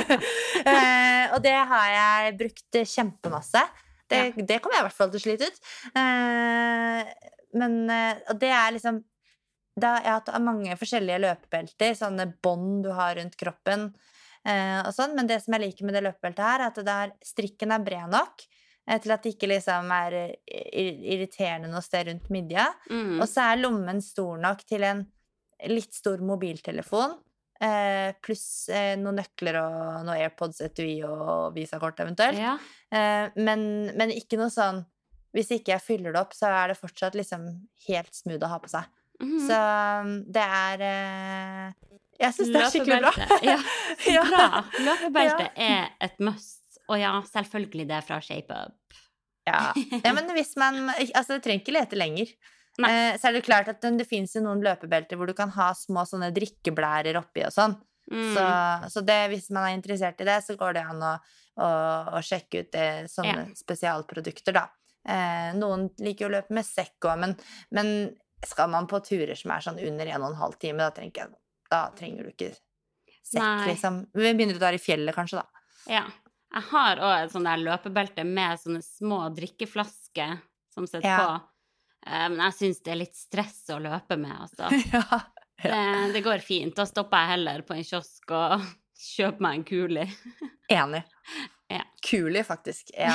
eh, og det har jeg brukt kjempemasse. Det, det kommer jeg i hvert fall til å slite ut. Eh, men eh, Og det er liksom da, Jeg har hatt mange forskjellige løpebelter, sånne bånd du har rundt kroppen. Eh, og sånn, men det som jeg liker med det løpebeltet her, er at det er, strikken er bred nok eh, til at det ikke liksom er eh, ir- irriterende noe sted rundt midja. Mm. Og så er lommen stor nok til en litt stor mobiltelefon, eh, pluss eh, noen nøkler og noen AirPods, etui og visakort eventuelt. Ja. Eh, men, men ikke noe sånn hvis ikke jeg fyller det opp, så er det fortsatt liksom helt smooth å ha på seg. Mhm. Så um, det er eh, Jeg syns det er skikkelig bra. Løpebelte. Ja, så Ja. bra. Løpebelte er et must. Og ja, selvfølgelig det er fra ShapeUp. Ja. ja, men hvis man Altså, det trenger ikke lete lenger. Nei. Eh, så er det jo klart at det finnes jo noen løpebelter hvor du kan ha små sånne drikkeblærer oppi og sånn. Mm. Så, så det, hvis man er interessert i det, så går det an å, å, å sjekke ut det, sånne Ja. spesialprodukter, da. Eh, noen liker jo å løpe med sekk òg, men, men skal man på turer som er sånn under en og en halv time, da trenger, jeg, da trenger du ikke sekk, Nei. liksom. Med mindre du er i fjellet, kanskje, da. Ja. Jeg har òg et sånt der løpebelte med sånne små drikkeflasker som sitter Ja. på. Eh, Men jeg syns det er litt stress å løpe med, altså. ja. Det, det går fint. Da stopper jeg heller på en kiosk og kjøper meg en kuli. Enig. Ja. Kuli, faktisk. Ja.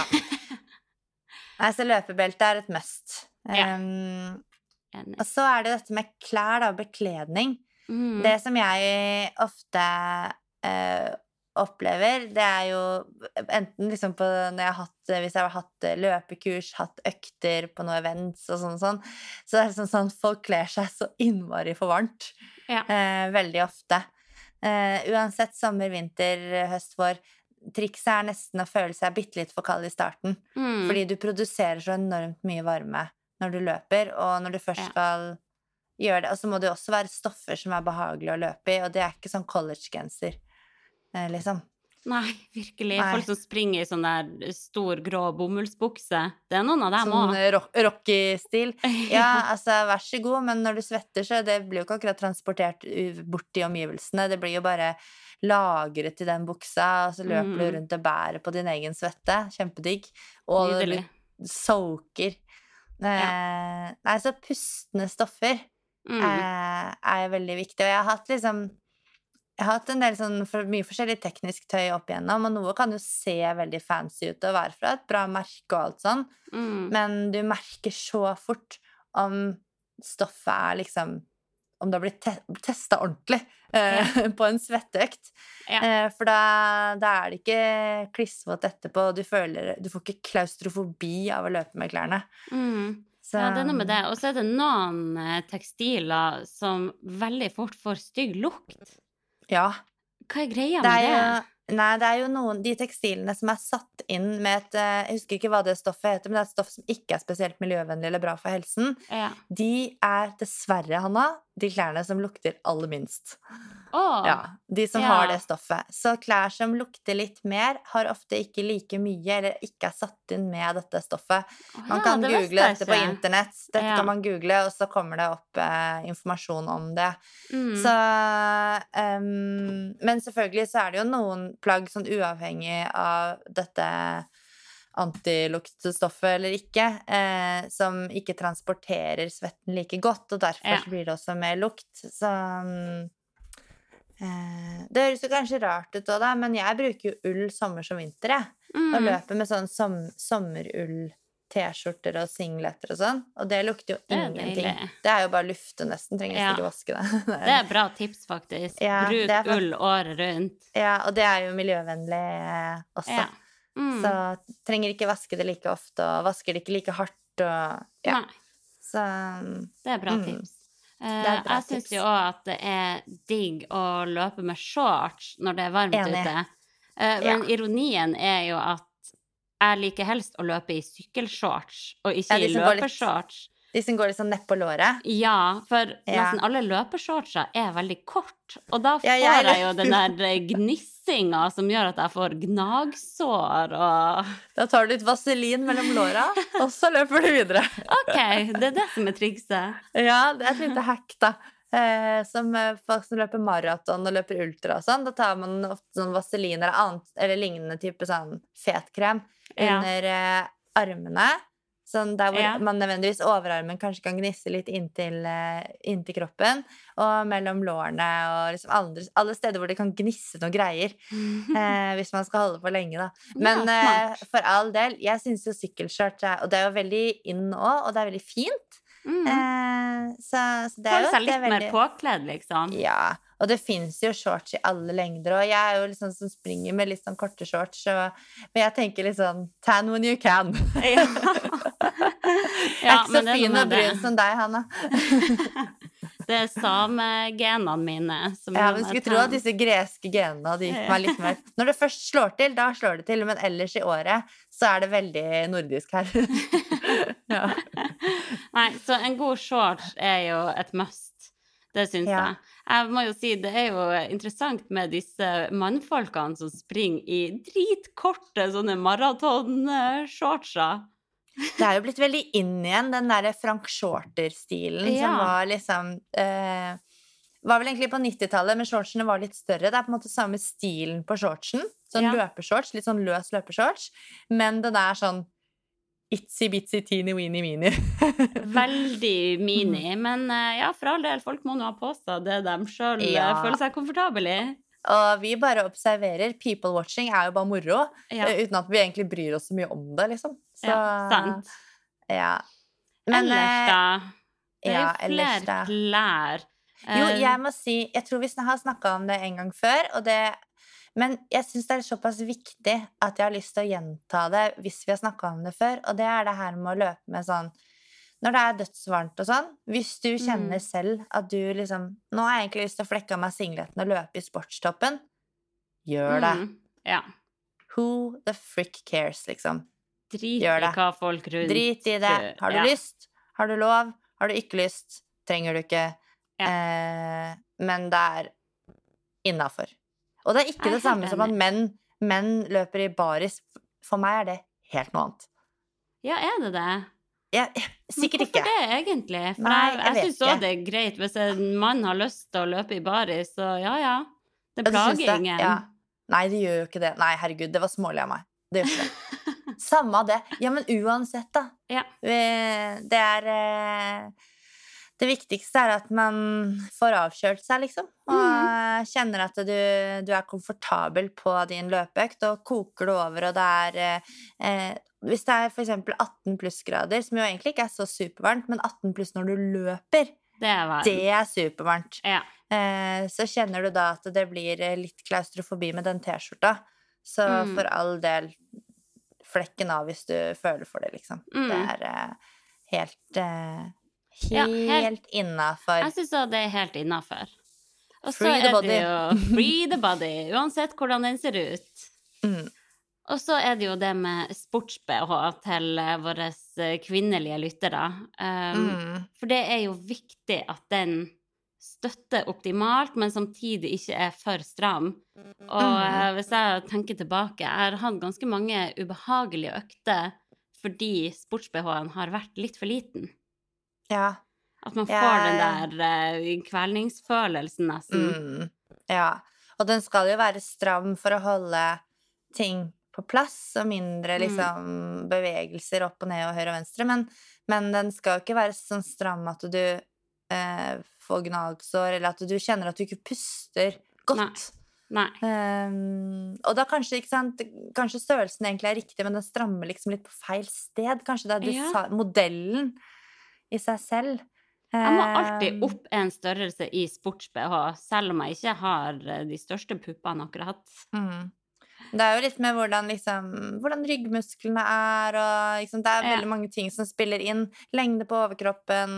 Nei, så løpebelte er et must. Ja. Um, Enig. og så er det dette med klær, da, bekledning. Mm. Det som jeg ofte eh, opplever, det er jo enten liksom på når jeg har hatt hvis jeg har hatt løpekurs, hatt økter på noen events og sånn, sånn så det er sånn sånn folk kler seg så innmari for varmt. Ja. Eh, veldig ofte. Eh, uansett sommer, vinter, høst, vår. Trikset er nesten å føle seg bitte litt for kald i starten. Mm. Fordi du produserer så enormt mye varme når du løper, og når du først Ja. skal gjøre det. Og så må det jo også være stoffer som er behagelig å løpe i, og det er ikke sånn collegegenser, eh, liksom. Nei, virkelig. Nei. Folk som springer i sånn der stor, grå bomullsbukse. Det er noen av dem Sånn òg. eh, rock, rocky-stil. Ja, altså, vær så god, men når du svetter, så det blir jo ikke akkurat transportert u- bort i omgivelsene. Det blir jo bare lagret i den buksa, og så løper du Mm. rundt og bærer på din egen svette. Kjempedigg. Og Nydelig. du soaker. Eh, Nei, så pustende stoffer Mm. eh, er veldig viktig. Og jeg har hatt liksom Jeg har hatt en del sånn for, mye forskjellig teknisk tøy opp igjennom, og noe kan jo se veldig fancy ut og være fra et bra merke og alt sånn, Mm. men du merker så fort om stoffet er liksom Om det har blitt te testa ordentlig eh, på en svetteøkt. Ja. Eh, for da, da er det ikke klissvått etterpå, og du føler Du får ikke klaustrofobi av å løpe med klærne. Mm. Så, Ja, det er noe med det. Og så er det noen eh, tekstiler som veldig fort får stygg lukt. Ja. Hva er greia Det med er det? jo, nei, det er jo noen De tekstilene som er satt inn med et eh, Jeg husker ikke hva det stoffet heter, men det er et stoff som ikke er spesielt miljøvennlig eller bra for helsen. Ja. De er dessverre, Hanna, de klærne som lukter aller minst. Å, Ja, de som Ja. har det stoffet. Så klær som lukter litt mer, har ofte ikke like mye, eller ikke er satt inn med dette stoffet. Man ja, kan det google visste jeg dette på ikke. internett. Dette Ja. kan man google, og så kommer det opp eh, informasjon om det. Mm. Så, ehm, men selvfølgelig så er det jo noen plagg sånn uavhengig av dette antiluktstoffet eller ikke, eh, som ikke transporterer svetten like godt, og derfor Ja. så blir det også mer lukt. Så mm, eh, det høres jo kanskje rart ut også, da, men jeg bruker jo ull sommer som vinter, jeg. Og Mm. løper med sånn som, sommerull t-skjorter og singletter og sånn, og det lukter jo Det er ingenting. deilig. Det er jo bare lufte nesten, trenger Ja. nesten ikke vaske det. Det er bra tips, faktisk. Ja, Bruk det er fakt- ull året rundt. Ja, og det er jo miljøvennlig eh, også. Ja. Mm. Så trenger ikke vaske det like ofte, og vasker det ikke like hardt, og ja. Nei, Så det er bra Mm. tips. Det er Eh, bra jeg syns tips. jo også at det er digg å løpe med shorts når det er varmt Enig. ute. Eh, men ironien er jo at jeg liker helst å løpe i sykkelshorts, og ikke Ja, de i som går litt- løpeshorts. de som går liksom ned på låret. Ja, for Ja. nesten alle løpeshortser er veldig kort, og da får Ja, jeg jeg jo den der gnissinga som gjør at jeg får gnagsår og Da tar du litt vaselin mellom låra, og så løper du videre. OK, det er det som er trikset. Ja, det er et lite hack, da. Eh, som eh, folk som løper maraton og løper ultra og sånn, da tar man ofte sånn vaselin eller, annet, eller lignende type sånn fetkrem Ja. under eh, armene. Sånn der hvor Ja. man nødvendigvis overarmen kanskje kan gnisse litt inntil, eh, inntil kroppen, og mellom lårene og liksom alle, alle steder hvor det kan gnisse noe greier. Eh, hvis man skal holde på lenge, da. Men Ja, eh, smart. for all del, jeg syns jo sykkelskjørt er Og det er jo veldig in òg, og det er veldig fint. Mm. Eh, så, så det er Føler jo seg det litt er veldig, mer påkledd, liksom. Ja, og det finnes jo shorts i alle lengder, og jeg er jo liksom som springer med litt sånn korte shorts, så, men jeg tenker litt sånn tan when you can. Ja. Jeg er ikke så men det er fin noe og med det. brun som deg, Hanna. Det er samegenene mine som Ja, gjør men meg skulle tro tan. at disse greske genene hadde gitt meg litt mer. Når det først slår til, da slår det til, men ellers i året så er det veldig nordisk her. Ja. Nei, så en god shorts er jo et must. Det syns Ja. jeg. Jeg må jo si, det er jo interessant med disse mannfolkene som springer i dritkorte sånne maratonshortser. Det er jo blitt veldig inn igjen, den der Frank Shorter-stilen som Ja. var liksom eh, Var vel egentlig på nittitallet, men shortsene var litt større. Det er på en måte samme stilen på shortsen. Sånn Ja. løpeshorts, litt sånn løs løpeshorts. Men den er sånn itsy-bitsy, teeny-weeny mini. Veldig mini. Men eh, ja, for all del, folk må nå ha på seg det de sjøl Ja. føler seg komfortabel i. Og vi bare observerer. People-watching er jo bare moro. Ja. eh, Uten at vi egentlig bryr oss så mye om det, liksom. Så, Ja, sant. Ja. Men, ellers, eh, da? Det er ja, jo ellers flere da. klær. Jo, Eh, jeg må si Jeg tror vi sn- har snakka om det en gang før, og det, men jeg syns det er såpass viktig at jeg har lyst til å gjenta det hvis vi har snakka om det før, og det er det her med å løpe med sånn når det er dødsvarmt og sånn. Hvis du kjenner Mm. selv at du liksom Nå har jeg egentlig lyst til å flekke av meg singleten og løpe i sportstoppen. Gjør det. mm, Ja. Who the frick cares, liksom. Drit Gjør i det. hva folk rundt Drit i det. Har du ja. lyst? Har du lov? Har du ikke lyst? Trenger du ikke. Ja. Eh, men det er innafor. Og det er ikke Jeg er det samme helt som at enig. menn, menn løper i baris. For meg er det helt noe annet. Ja, er det det? Jeg, sikkert Men ikke. hvorfor det, egentlig? For Nei, jeg, jeg jeg vet syns ikke. òg det er greit hvis en mann har lyst til å løpe i baris, så ja, ja. Det Ja, du syns plager det? ingen. Ja. Nei, det gjør jo ikke det. Nei, herregud, det var smålig av meg. Det gjør ikke det. Samme av det. Ja, men uansett, da. Ja. Vi- Det er eh, Det viktigste er at man får avkjølt seg, liksom. Og Mhm. kjenner at du, du er komfortabel på din løpeøkt, og koker du over, og det er eh, eh, Hvis det er for eksempel atten plussgrader, som jo egentlig ikke er så supervarmt, men atten pluss når du løper, Det er vel det er supervarmt. Ja. Eh, så kjenner du da at det blir eh, litt klaustrofobi med den T-skjorta. Så Mm. for all del, flekken av hvis du føler for det, liksom. Mm. Det er eh, helt eh, Ja, Helt, helt- innafor. Jeg syns òg det er helt innafor. Og så Free the er body. det jo free the body, uansett hvordan den ser ut. Mm. Og så er det jo det med sports-B H til eh, våre eh, kvinnelige lyttere. Um, Mm. For det er jo viktig at den støtter optimalt, men samtidig ikke er for stram. Og Mm. eh, hvis jeg tenker tilbake, jeg har hatt ganske mange ubehagelige økter fordi sports-B H-en har vært litt for liten. Ja. At man får Jeg- den der eh, kvelningsfølelsen nesten. Mm. Ja. Og den skal jo være stram for å holde ting på plass, og mindre Mm. liksom bevegelser opp og ned og høyre og venstre, men, men den skal jo ikke være sånn stram at du eh, får gnagsår, eller at du kjenner at du ikke puster godt. Nei. Um, og da kanskje, ikke sant, kanskje størrelsen egentlig er riktig, men den strammer liksom litt på feil sted. Kanskje det er Ja. desa- modellen i seg selv. Jeg må alltid Um, opp en størrelse i sports-B H, selv om jeg ikke har eh, de største puppene akkurat. mm. Det er jo litt med hvordan, liksom, hvordan ryggmusklene er, og liksom, det er Ja. veldig mange ting som spiller inn. Lengde på overkroppen.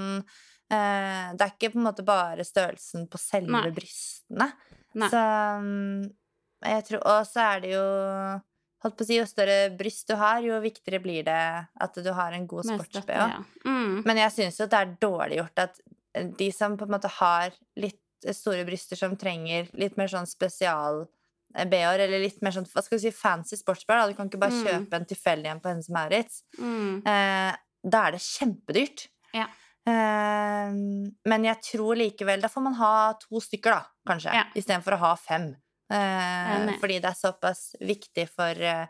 Eh, det er ikke på en måte bare størrelsen på selve Nei. brystene. Nei. Så um, jeg tror, og så er det jo holdt på å si, jo større bryst du har, jo viktigere blir det at du har en god Med sports-B støtte, H. ja. Mm. Men jeg synes jo det er dårlig gjort at de som på en måte har litt store bryster som trenger litt mer sånn spesial B H-er, eller litt mer sånn, hva skal du si, fancy sports-B H, da. Du kan ikke bare Mm. kjøpe en tilfeldig en på Hennes Maurits. Mm. Eh, da er det kjempedyrt. Ja. Eh, men jeg tror likevel, da får man ha to stykker da, kanskje, Ja. i stedet for å ha fem. Eh, Enig. fordi det er såpass viktig for eh,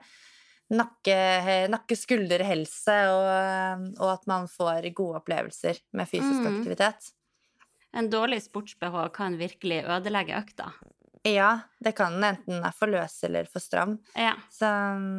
nakke, nakke-skulderhelse, og, og at man får gode opplevelser med fysisk Mm. aktivitet. En dårlig sports-B H kan virkelig ødelegge økta. Ja, det kan den, enten den er for løs eller for stram. Ja. Så,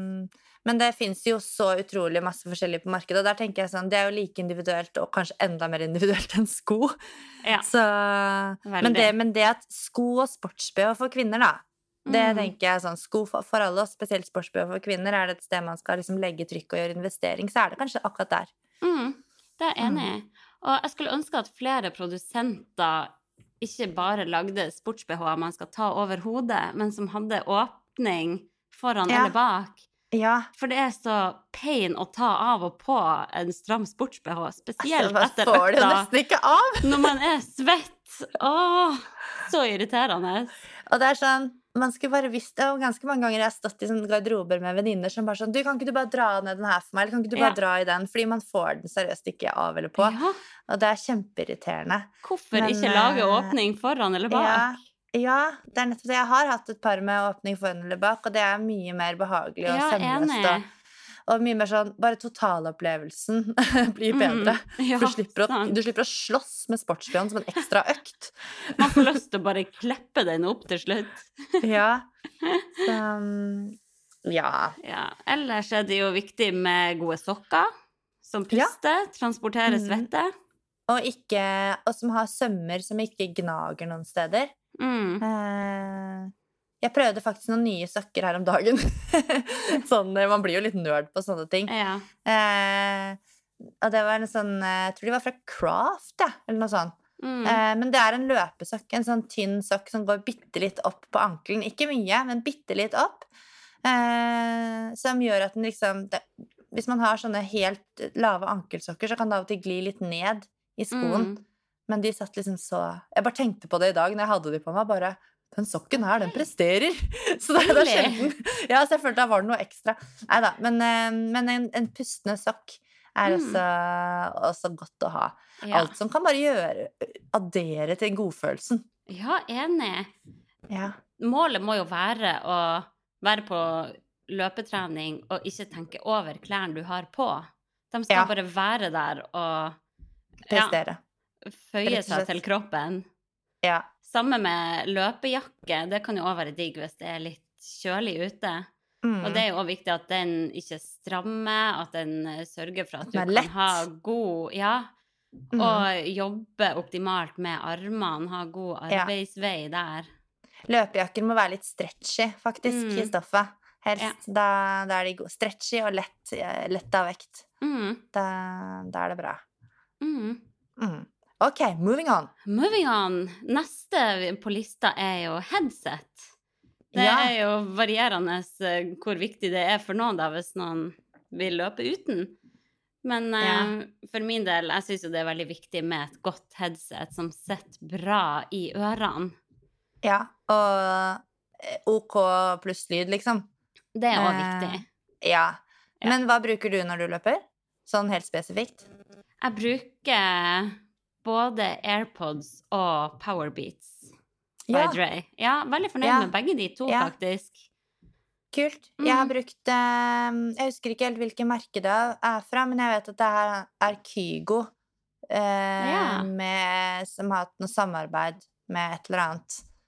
men det finnes jo så utrolig masse forskjellig på markedet, og der tenker jeg sånn, det er jo like individuelt, og kanskje enda mer individuelt enn sko. Ja. Så, men, det, men det at sko og sports-B H for kvinner da, det Mm. tenker jeg sånn, sko for, for alle, og spesielt sports-B H for kvinner, er det et sted man skal liksom legge trykk og gjøre investering, så er det kanskje akkurat der. Mm, det er jeg enig i. Og jeg skulle ønske at flere produsenter ikke bare lagde sports-B H man skal ta over hodet, men som hadde åpning foran Ja. eller bak. Ja, For det er så pain å ta av og på en stram sports-B H, spesielt man etter får det jo økta, nesten ikke av. når man er svett. Åh, så irriterende. Og det er sånn, man skulle bare visst det, og ganske mange ganger jeg har stått i sånne garderober med venninner som bare sånn, du, kan ikke du bare dra ned den her for meg, eller kan ikke du bare Ja. dra i den, fordi man får den seriøst ikke av eller på, Ja, og det er kjempeirriterende. hvorfor Men, ikke lage eh, åpning foran eller bak? Ja, ja, det er nettopp det. Jeg har hatt et par med åpning foran eller bak, og det er mye mer behagelig og Ja, sømløst, enig. og, og mye mer sånn, bare totalopplevelsen blir bedre. Mm, ja, du, slipper å, sant. du slipper å slåss med sportsbjørn som en ekstra økt. Man får lyst til å bare kleppe den opp til slutt. Ja, så, um, ja. Ja, ellers er det jo viktig med gode sokker, som puster, transporterer Mhm. svette. Og, ikke, og som har sømmer som ikke gnager noen steder. Mm. Eh, jeg prøvde faktisk noen nye sokker her om dagen. sånn, man blir jo litt nerd på sånne ting. Ja. Eh, og det var en sånn, jeg tror de var fra Craft, ja, eller noe sånt. Mm. Eh, men det er en løpesokk, en sånn tynn sokk som går bitte litt opp på ankelen. Ikke mye, men bitte litt opp. Eh, som gjør at den liksom det, hvis man har sånne helt lave ankelsokker, så kan det av og til gli litt ned i skoen. Mm. Men de satt liksom så Jeg bare tenkte på det i dag når jeg hadde de på meg. Bare, den sokken her, den presterer. Så det, det er sjelden. Ja, så jeg følte da var det noe ekstra. Neida, men, eh, men en, en pustende sokk er Mm. også, også godt å ha. Ja. Alt som kan bare gjøre addere til godfølelsen. ja, enig. Ja. Målet må jo være å være på løpetrening og ikke tenke over klærne du har på. De skal Ja. bare være der og Prestere. føye Rett og seg slett. til kroppen. Ja. Samme med løpejakke. Det kan jo også være digg hvis det er litt kjølig ute. Mm. Og det er jo også viktig at den ikke strammer, at den eh, sørger for at du Den er kan lett. ha god Ja, Mm. og jobbe optimalt med armene, ha god Ja. arbeidsvei der. Løpejakker må være litt stretchy, faktisk, Mm. i stoffet. Helst. Ja. Da, da er de gode. Stretchy og lett, eh, lett av vekt. Mm. Da, da er det bra. Mm. Mm. Ok, moving on. Moving on. Neste på lista er jo headset. Det Ja. er jo varierende eh, hvor viktig det er for noen da, hvis noen vil løpe uten. Men eh, for min del, jeg synes jo det er veldig viktig med et godt headset som sitter bra i ørene. Ja, og eh, OK pluss lyd, liksom. Det er også Eh, viktig. Ja. Ja. Men hva bruker du når du løper? Sånn helt spesifikt? Jeg bruker både AirPods og Powerbeats by Ja. Dre. Ja, veldig fornøyd Ja. med begge de to, Ja. faktisk. Kult. Jeg har Mm. brukt eh, Jeg husker ikke helt hvilket merke det er fra, men jeg vet at det her er Kygo, eh, Ja. med, som har hatt noe samarbeid med et eller annet.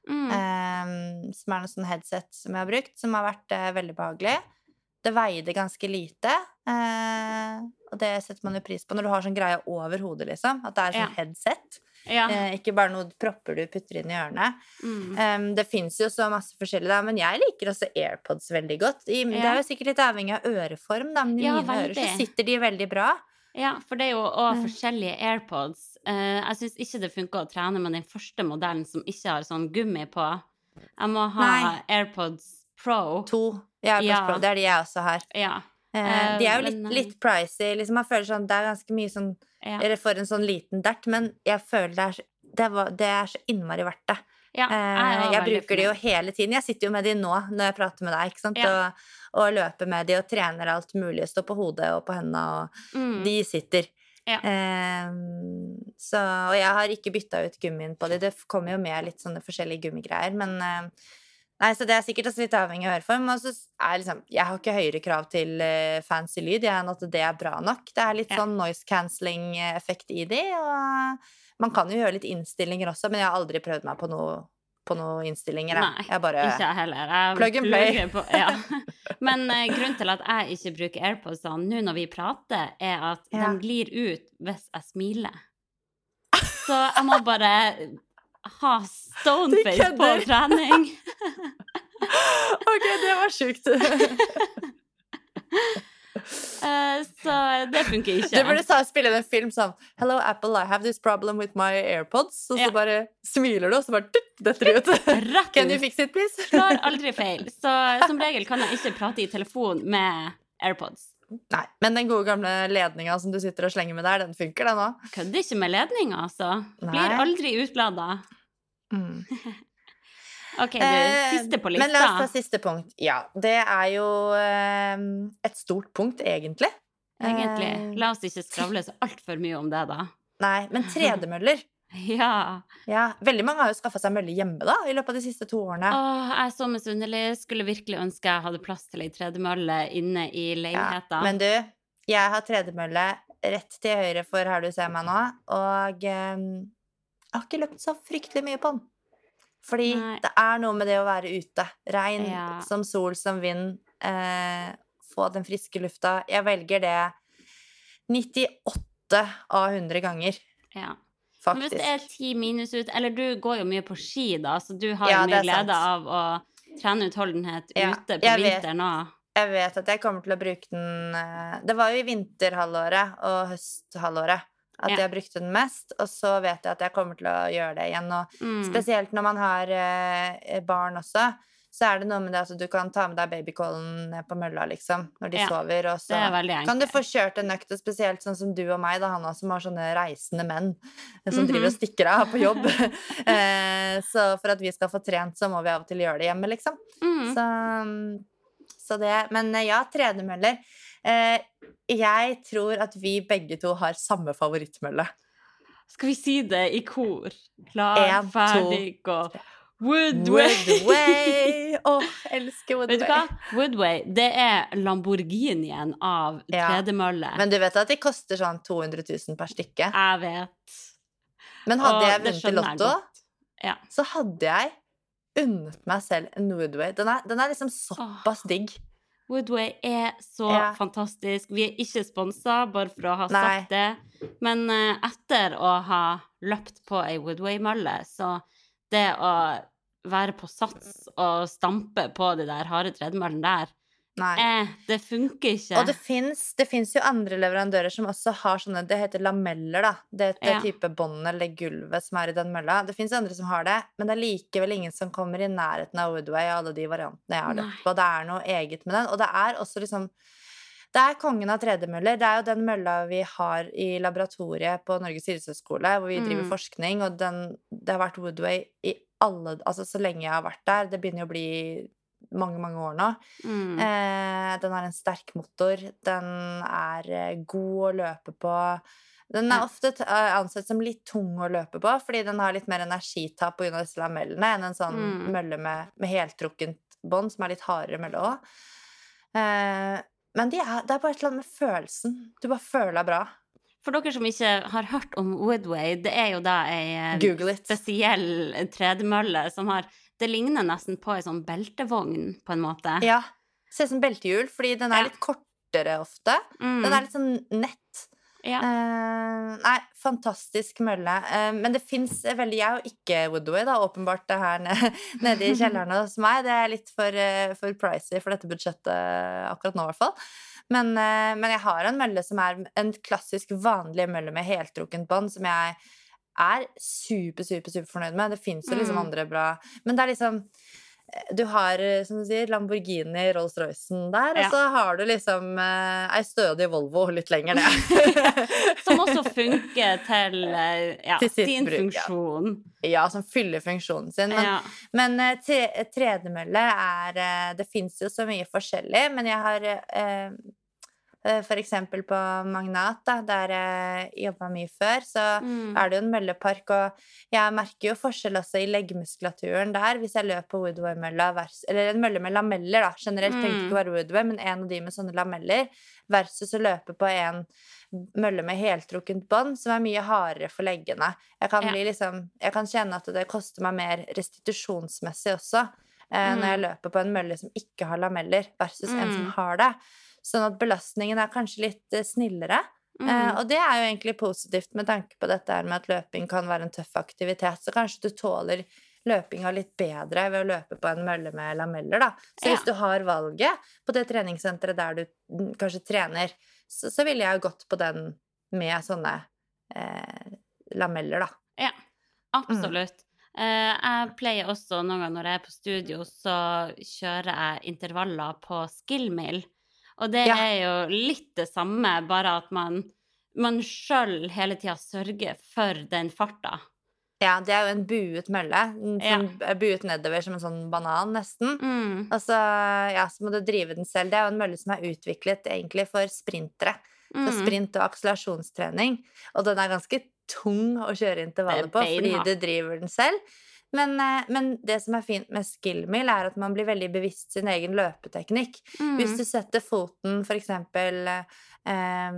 mm. um, som er noe sånn headset som jeg har brukt, som har vært uh, veldig behagelig. Det veide ganske lite, uh, og det setter man jo pris på når du har sånn greie over hodet, liksom. At det er sånn ja. headset. Ja. Uh, ikke bare noe propper du putter inn i ørene. Mm. Um, det finnes jo så masse forskjellig der, men jeg liker også AirPods veldig godt. I, ja. Det er jo sikkert litt avhengig av øreform, da, men i ja, mine veldig. ører så sitter de veldig bra. Ja, for det er jo også forskjellige AirPods. Uh, jeg synes ikke det funker å trene med den første modellen som ikke har sånn gummi på. Jeg må ha Nei. AirPods Pro. To. Ja, ja. Pro. Det er de jeg også har. Ja. Uh, de er jo litt, men, litt pricey. Liksom, man føler sånn, det er ganske mye sånn ja. Eller for en sånn liten dert, men jeg føler det er, det var, det er så innmari verdt det. Ja, jeg, uh, jeg bruker de jo hele tiden. Jeg sitter jo med de nå når jeg prater med deg, ikke sant? Ja. Og, og løper med de og trener alt mulig, står på hodet og på hendene, og mm. de sitter. Ja. Um, så, og jeg har ikke byttet ut gummien på de. Det kommer jo med litt sånne forskjellige gummigreier, men uh, nei, så det er sikkert også litt avhengig av høreform. Og så er liksom, jeg har ikke høyere krav til uh, fancy lyd, jeg er at det er bra nok. Det er litt ja. sånn noise cancelling-effekt i de, og man kan jo gjøre litt innstillinger også, men jeg har aldri prøvd meg på noe, på noe innstillinger. Nei, jeg bare ikke jeg heller. Jeg plug and play. På, ja. Men uh, grunnen til at jeg ikke bruker AirPods nå når vi prater, er at ja. de glir ut hvis jeg smiler. Så jeg må bare ha stoneface på trening. Ok, det var sjukt. uh, så det funker ikke. Du burde ta og spille en film sånn Hello Apple, I have this problem with my AirPods. Og så ja. bare smiler du, og så bare detter du ut. Can you fix it, please? Slår aldri feil. Så som regel kan jeg ikke prate i telefon med AirPods. Nei, men den gode gamle ledninga som du sitter og slenger med der, den funker den også. Kødder ikke med ledninga, altså. Nei. Blir aldri utbladet. Mm. Ok, du, siste på lista. Men la oss ta siste punkt. Ja, det er jo eh, et stort punkt, egentlig. Egentlig. La oss ikke skravle så alt for mye om det, da. Nei, men tredemøller. Ja. ja. Veldig mange har jo skaffet seg mølle hjemme, da, i løpet av de siste to årene. Åh, jeg er så misunnelig. Skulle virkelig ønske jeg hadde plass til en tredemølle inne i leiligheten. Ja. Men du, jeg har tredemølle rett til høyre for her du ser meg nå, og eh, jeg har ikke løpt så fryktelig mye på den. Fordi Nei. det er noe med det å være ute. Regn, ja. som sol, som vind. Eh, få den friske lufta. Jeg velger det nittiåtte av hundre ganger. Ja. Faktisk. Men hvis det er ti minus ut, eller du går jo mye på ski da, så du har ja, jo mye glede av å trene utholdenhet ja, ute på vinteren òg. Jeg vet at jeg kommer til å bruke den Det var jo i vinterhalvåret og høsthalvåret at ja. jeg brukte den mest, og så vet jeg at jeg kommer til å gjøre det igjen. Og mm. spesielt når man har eh, barn også, så er det noe med det at du kan ta med deg babycallen ned på mølla, liksom, når de ja. sover, og så kan du få kjørt en økt, spesielt sånn som du og meg, da, Hanna, som har sånne reisende menn som mm-hmm. driver og stikker av på jobb. eh, så for at vi skal få trent, så må vi av og til gjøre det hjemme, liksom. Mm. Så, så det, men ja, tredemøller. Eh, jeg tror at vi begge to har samme favorittmølle. Skal vi si det i kor? Klar, en, ferdig og Woodway. Woodway. Åh, oh, elsker Woodway. Vet du hva? Woodway, det er Lamborghinien av ja. tredemølle. Men du vet at de koster sånn to hundre tusen per stykke? Jeg vet. Men hadde og jeg vunnet i Lotto, ja. så hadde jeg unnet meg selv en Woodway. Den er, den er liksom såpass oh. digg. Woodway er så ja. fantastisk. Vi er ikke sponset, bare for å ha Nei. sagt det. Men uh, etter å ha løpt på ei Woodway-mølle, så det å være på sats og stampe på de der harde tredemøllene der, eh, det funker ikke. Og det finnes, det finnes jo andre leverandører som også har sånne, det heter lameller da, det er ja. type bånd eller gulvet som er i den mølla. Det finnes andre som har det, men det er likevel ingen som kommer i nærheten av Woodway og alle de variantene jeg har løpt på. Det er noe eget med den, og det er også liksom, det er kongen av tredemøller. Det er jo den mølla vi har i laboratoriet på Norges idrettshøgskole, hvor vi driver mm. forskning, og den, det har vært Woodway i alle, altså så lenge jeg har vært der. Det begynner jo å bli mange, mange år nå. Mm. Eh, den har en sterk motor. Den er god å løpe på. Den er ofte ansett som litt tung å løpe på, fordi den har litt mer energitap på grunn av disse lamellene enn en sånn mm. mølle med, med heltrukkent bånd, som er litt hardere mølle også. Eh, men de er, det er bare et eller annet med følelsen. Du bare føler deg bra. For dere som ikke har hørt om Woodway, det er jo da en spesiell tredemølle som har, det ligner nesten på en sånn beltevogn på en måte. Ja, det ser ut som beltehjul, fordi den er ja. litt kortere ofte. Mm. Den er litt sånn nett. Ja. Uh, nei, fantastisk mølle. Uh, men det finnes veldig, jeg og ikke Woodway da, åpenbart det her nede, nede i kjelleren hos meg. Det er litt for, uh, for pricey for dette budsjettet akkurat nå i hvert fall. Men, men jeg har en mølle som er en klassisk vanlig mølle med heltrukkent bånd, som jeg er super, super, super fornøyd med. Det finnes jo liksom andre bra. Men det er liksom, du har, som du sier, Lamborghini, Rolls-Roycen der, ja. Og så har du liksom ei stødig Volvo litt lenger ned. Som også funker til, ja, til sin bruk, funksjon. Ja. Ja, som fyller funksjonen sin. Men, ja. men tredemølle er, det finnes jo så mye forskjellig, men jeg har... Eh, For eksempel på Magnat, da, der jeg jobbet mye før, så mm. er det jo en møllepark, og jeg merker jo forskjell også i leggmuskulaturen der, hvis jeg løper på Woodway-mølla, eller en mølle med lameller, da, generelt mm. tenkte ikke å være Woodway, men en av de med sånne lameller, versus å løpe på en mølle med heltrukkent bånd, som er mye hardere for leggene. Jeg kan, bli, liksom, jeg kan kjenne at det koster meg mer restitusjonsmessig også, eh, mm. når jeg løper på en mølle som ikke har lameller, versus mm. en som har det. Sånn at belastningen er kanskje litt uh, snillere. Mm. Uh, og det er jo egentlig positivt med tanke på dette her med at løping kan være en tøff aktivitet. Så kanskje du tåler løpinga litt bedre ved å løpe på en mølle med lameller, da. Så ja. Hvis du har valget på det treningssenteret der du kanskje trener, så, så ville jeg jo gått på den med sånne uh, lameller, da. Ja, absolutt. Mm. Uh, jeg pleier også noen ganger når jeg er på studio, så kjører jeg intervaller på skillmill. Og det ja. Er jo litt det samme, bare at man, man selv hele tiden sørger for den farta. Ja, det er jo en buet mølle, som ja. Er buet nedover som en sånn banan nesten. Mm. Og så, ja, så må du drive den selv. Det er jo en mølle som er utviklet egentlig for sprintere. For mm. sprint- og akselerasjonstrening. Og den er ganske tung å kjøre intervaller på, fordi du driver den selv. Men, men det som er fint med skillmill er at man blir veldig bevisst sin egen løpeteknikk. Mm. Hvis du setter foten for eksempel eh,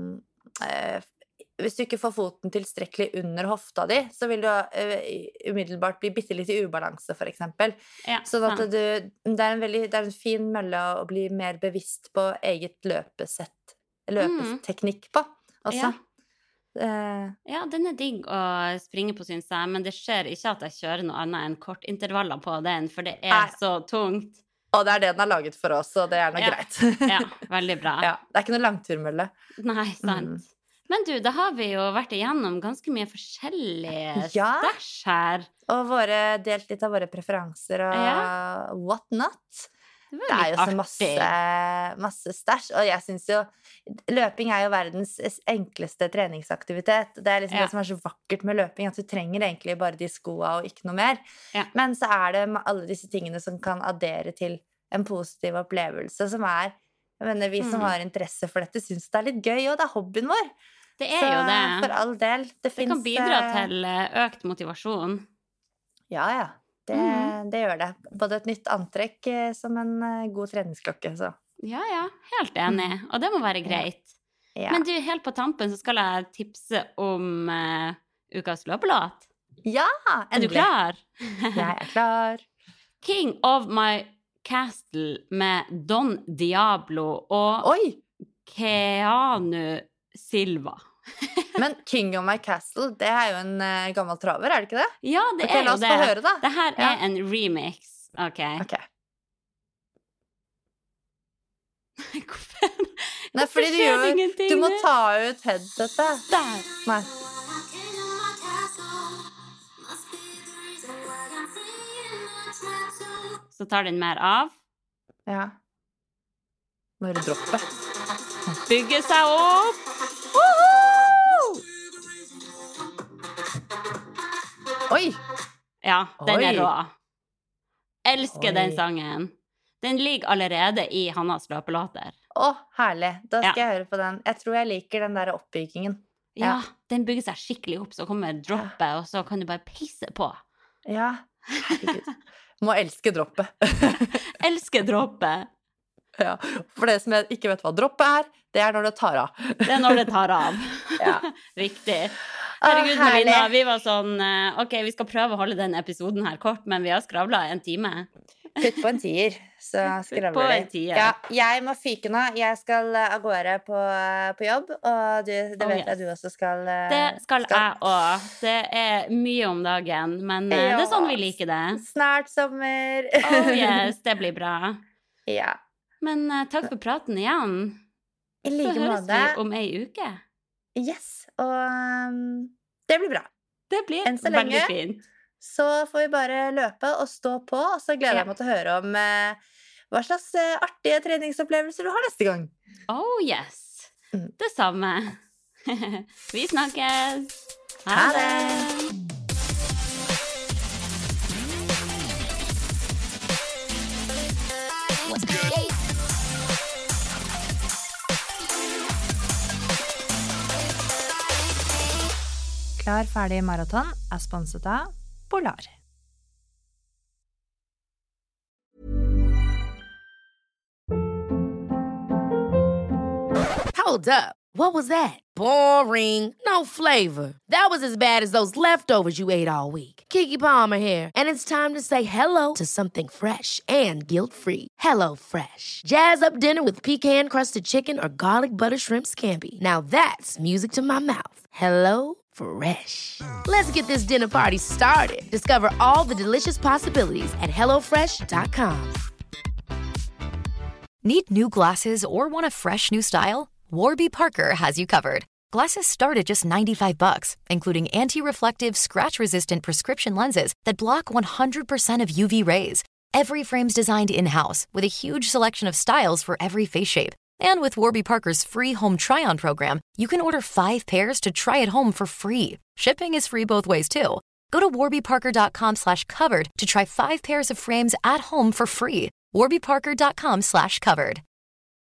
eh, hvis du ikke får foten tilstrekkelig under hofta di, så vil du eh, umiddelbart bli bitte litt i ubalanse, for eksempel. Ja, sånn at du, det, er en veldig, det er en fin mølle å bli mer bevisst på eget løpesett, løpeteknikk på også. Ja. Uh, ja, den er digg å springe på, synes jeg, men det skjer ikke at jeg kjører noe annet enn kortintervaller på den, for det er Nei. Så tungt. Og det er det den er laget for oss, og det er noe ja. greit. Ja, veldig bra. Ja, det er ikke noe langturmølle. Nei, sant. Mm. Men du, da har vi jo vært igjennom ganske mye forskjellige ja. Stæsj her. Og våre, delt litt av våre preferanser og ja. What not. Det, det er jo så masse, masse stæsj, og jeg synes jo løping er jo verdens enkleste treningsaktivitet. Det er liksom ja. Det som er så vakkert med løping, at du trenger egentlig bare de skoene og ikke noe mer. Ja. Men så er det alle disse tingene som kan addere til en positiv opplevelse, som er, jeg mener, vi som mm. har interesse for dette synes det er litt gøy, og det er hobbyen vår. Det er så, jo det. For all del. Det, det finnes, kan bidra til økt motivasjon. Ja, ja. Det, mm. det gjør det. Både et nytt antrekk som en god treningsklokke, så. Ja, ja. Helt enig. Og det må være greit. Ja. Men du, helt på tampen så skal jeg tipse om uh, ukas løpelåt. Ja, endelig. Er du klar? Jeg er klar. King of My Castle med Don Diablo og Oi! Keanu Silva. Men King of My Castle, det er jo en uh, gammel traver, er det ikke det? Ja, det okay, er jo det. La oss få høre, da. Det her ja. Er en remix. Ok. Ok. Hvorfor? Nei, fordi du gjør ingenting. Du må ta ut headsetet. Der. Nei. Så tar den mer av. Ja. Nå er det droppet. Bygge seg opp. Oi! Ja, den Oi. Er rå. Elsker Oi. Den sangen. Den ligger allerede i Hannas løpelåter. Å, herlig. Da skal ja. Jeg høre på den. Jeg tror jeg liker den der oppbyggingen. Ja, ja, den bygger seg skikkelig opp, så kommer droppet, ja. Og så kan du bare pisse på. Ja, herregud. Må elske droppet. Elsker droppet. Ja, for det som jeg ikke vet hva droppet er, det er når det tar av. Det er når det tar av. Ja. Riktig. Herregud, Å, herlig. Melina, vi var sånn, eh, ok, vi skal prøve å holde den episoden her kort, men vi har skravlet en time. Putt på en tier, så skravler på vi. en tier. Ja, jeg må fyke nå. Jeg skal uh, av gårde på, uh, på jobb, og du, det Oh, vet yes. jeg du også skal. Uh, Det skal, skal jeg også. Det er mye om dagen, men uh, Ja. det er sånn vi liker det. Snart sommer. Oh yes, det blir bra. Ja. Men uh, takk for praten igjen. I Så like høres måte. vi om ei uke. Yes, og um, det blir bra. Det blir Enn så veldig lenge. fint. Så får vi bare løpe og stå på, og så gleder Ja. jeg meg til å høre om uh, hva slags uh, artige treningsopplevelser du har neste gang. Oh yes. Mm. Det samme. Vi snakkes. Ha Ha det. det. Klar, ferdig maraton er sponset av Polar. Hold up. What was that? Boring. No flavor. That was as bad as those leftovers you ate all week. Keke Palmer here, and it's time to say hello to something fresh and guilt-free. Hello Fresh. Jazz up dinner with pecan-crusted chicken or garlic butter shrimp scampi. Now that's music to my mouth. Hello Fresh. Let's get this dinner party started. Discover all the delicious possibilities at hello fresh dot com. Need new glasses or want a fresh new style? Warby Parker has you covered. Glasses start at just ninety-five bucks, including anti-reflective, scratch-resistant prescription lenses that block one hundred percent of U V rays. Every frame's designed in-house with a huge selection of styles for every face shape. And with Warby Parker's free home try-on program, you can order five pairs to try at home for free. Shipping is free both ways, too. Go to warby parker dot com slash covered to try five pairs of frames at home for free. warby parker dot com slash covered.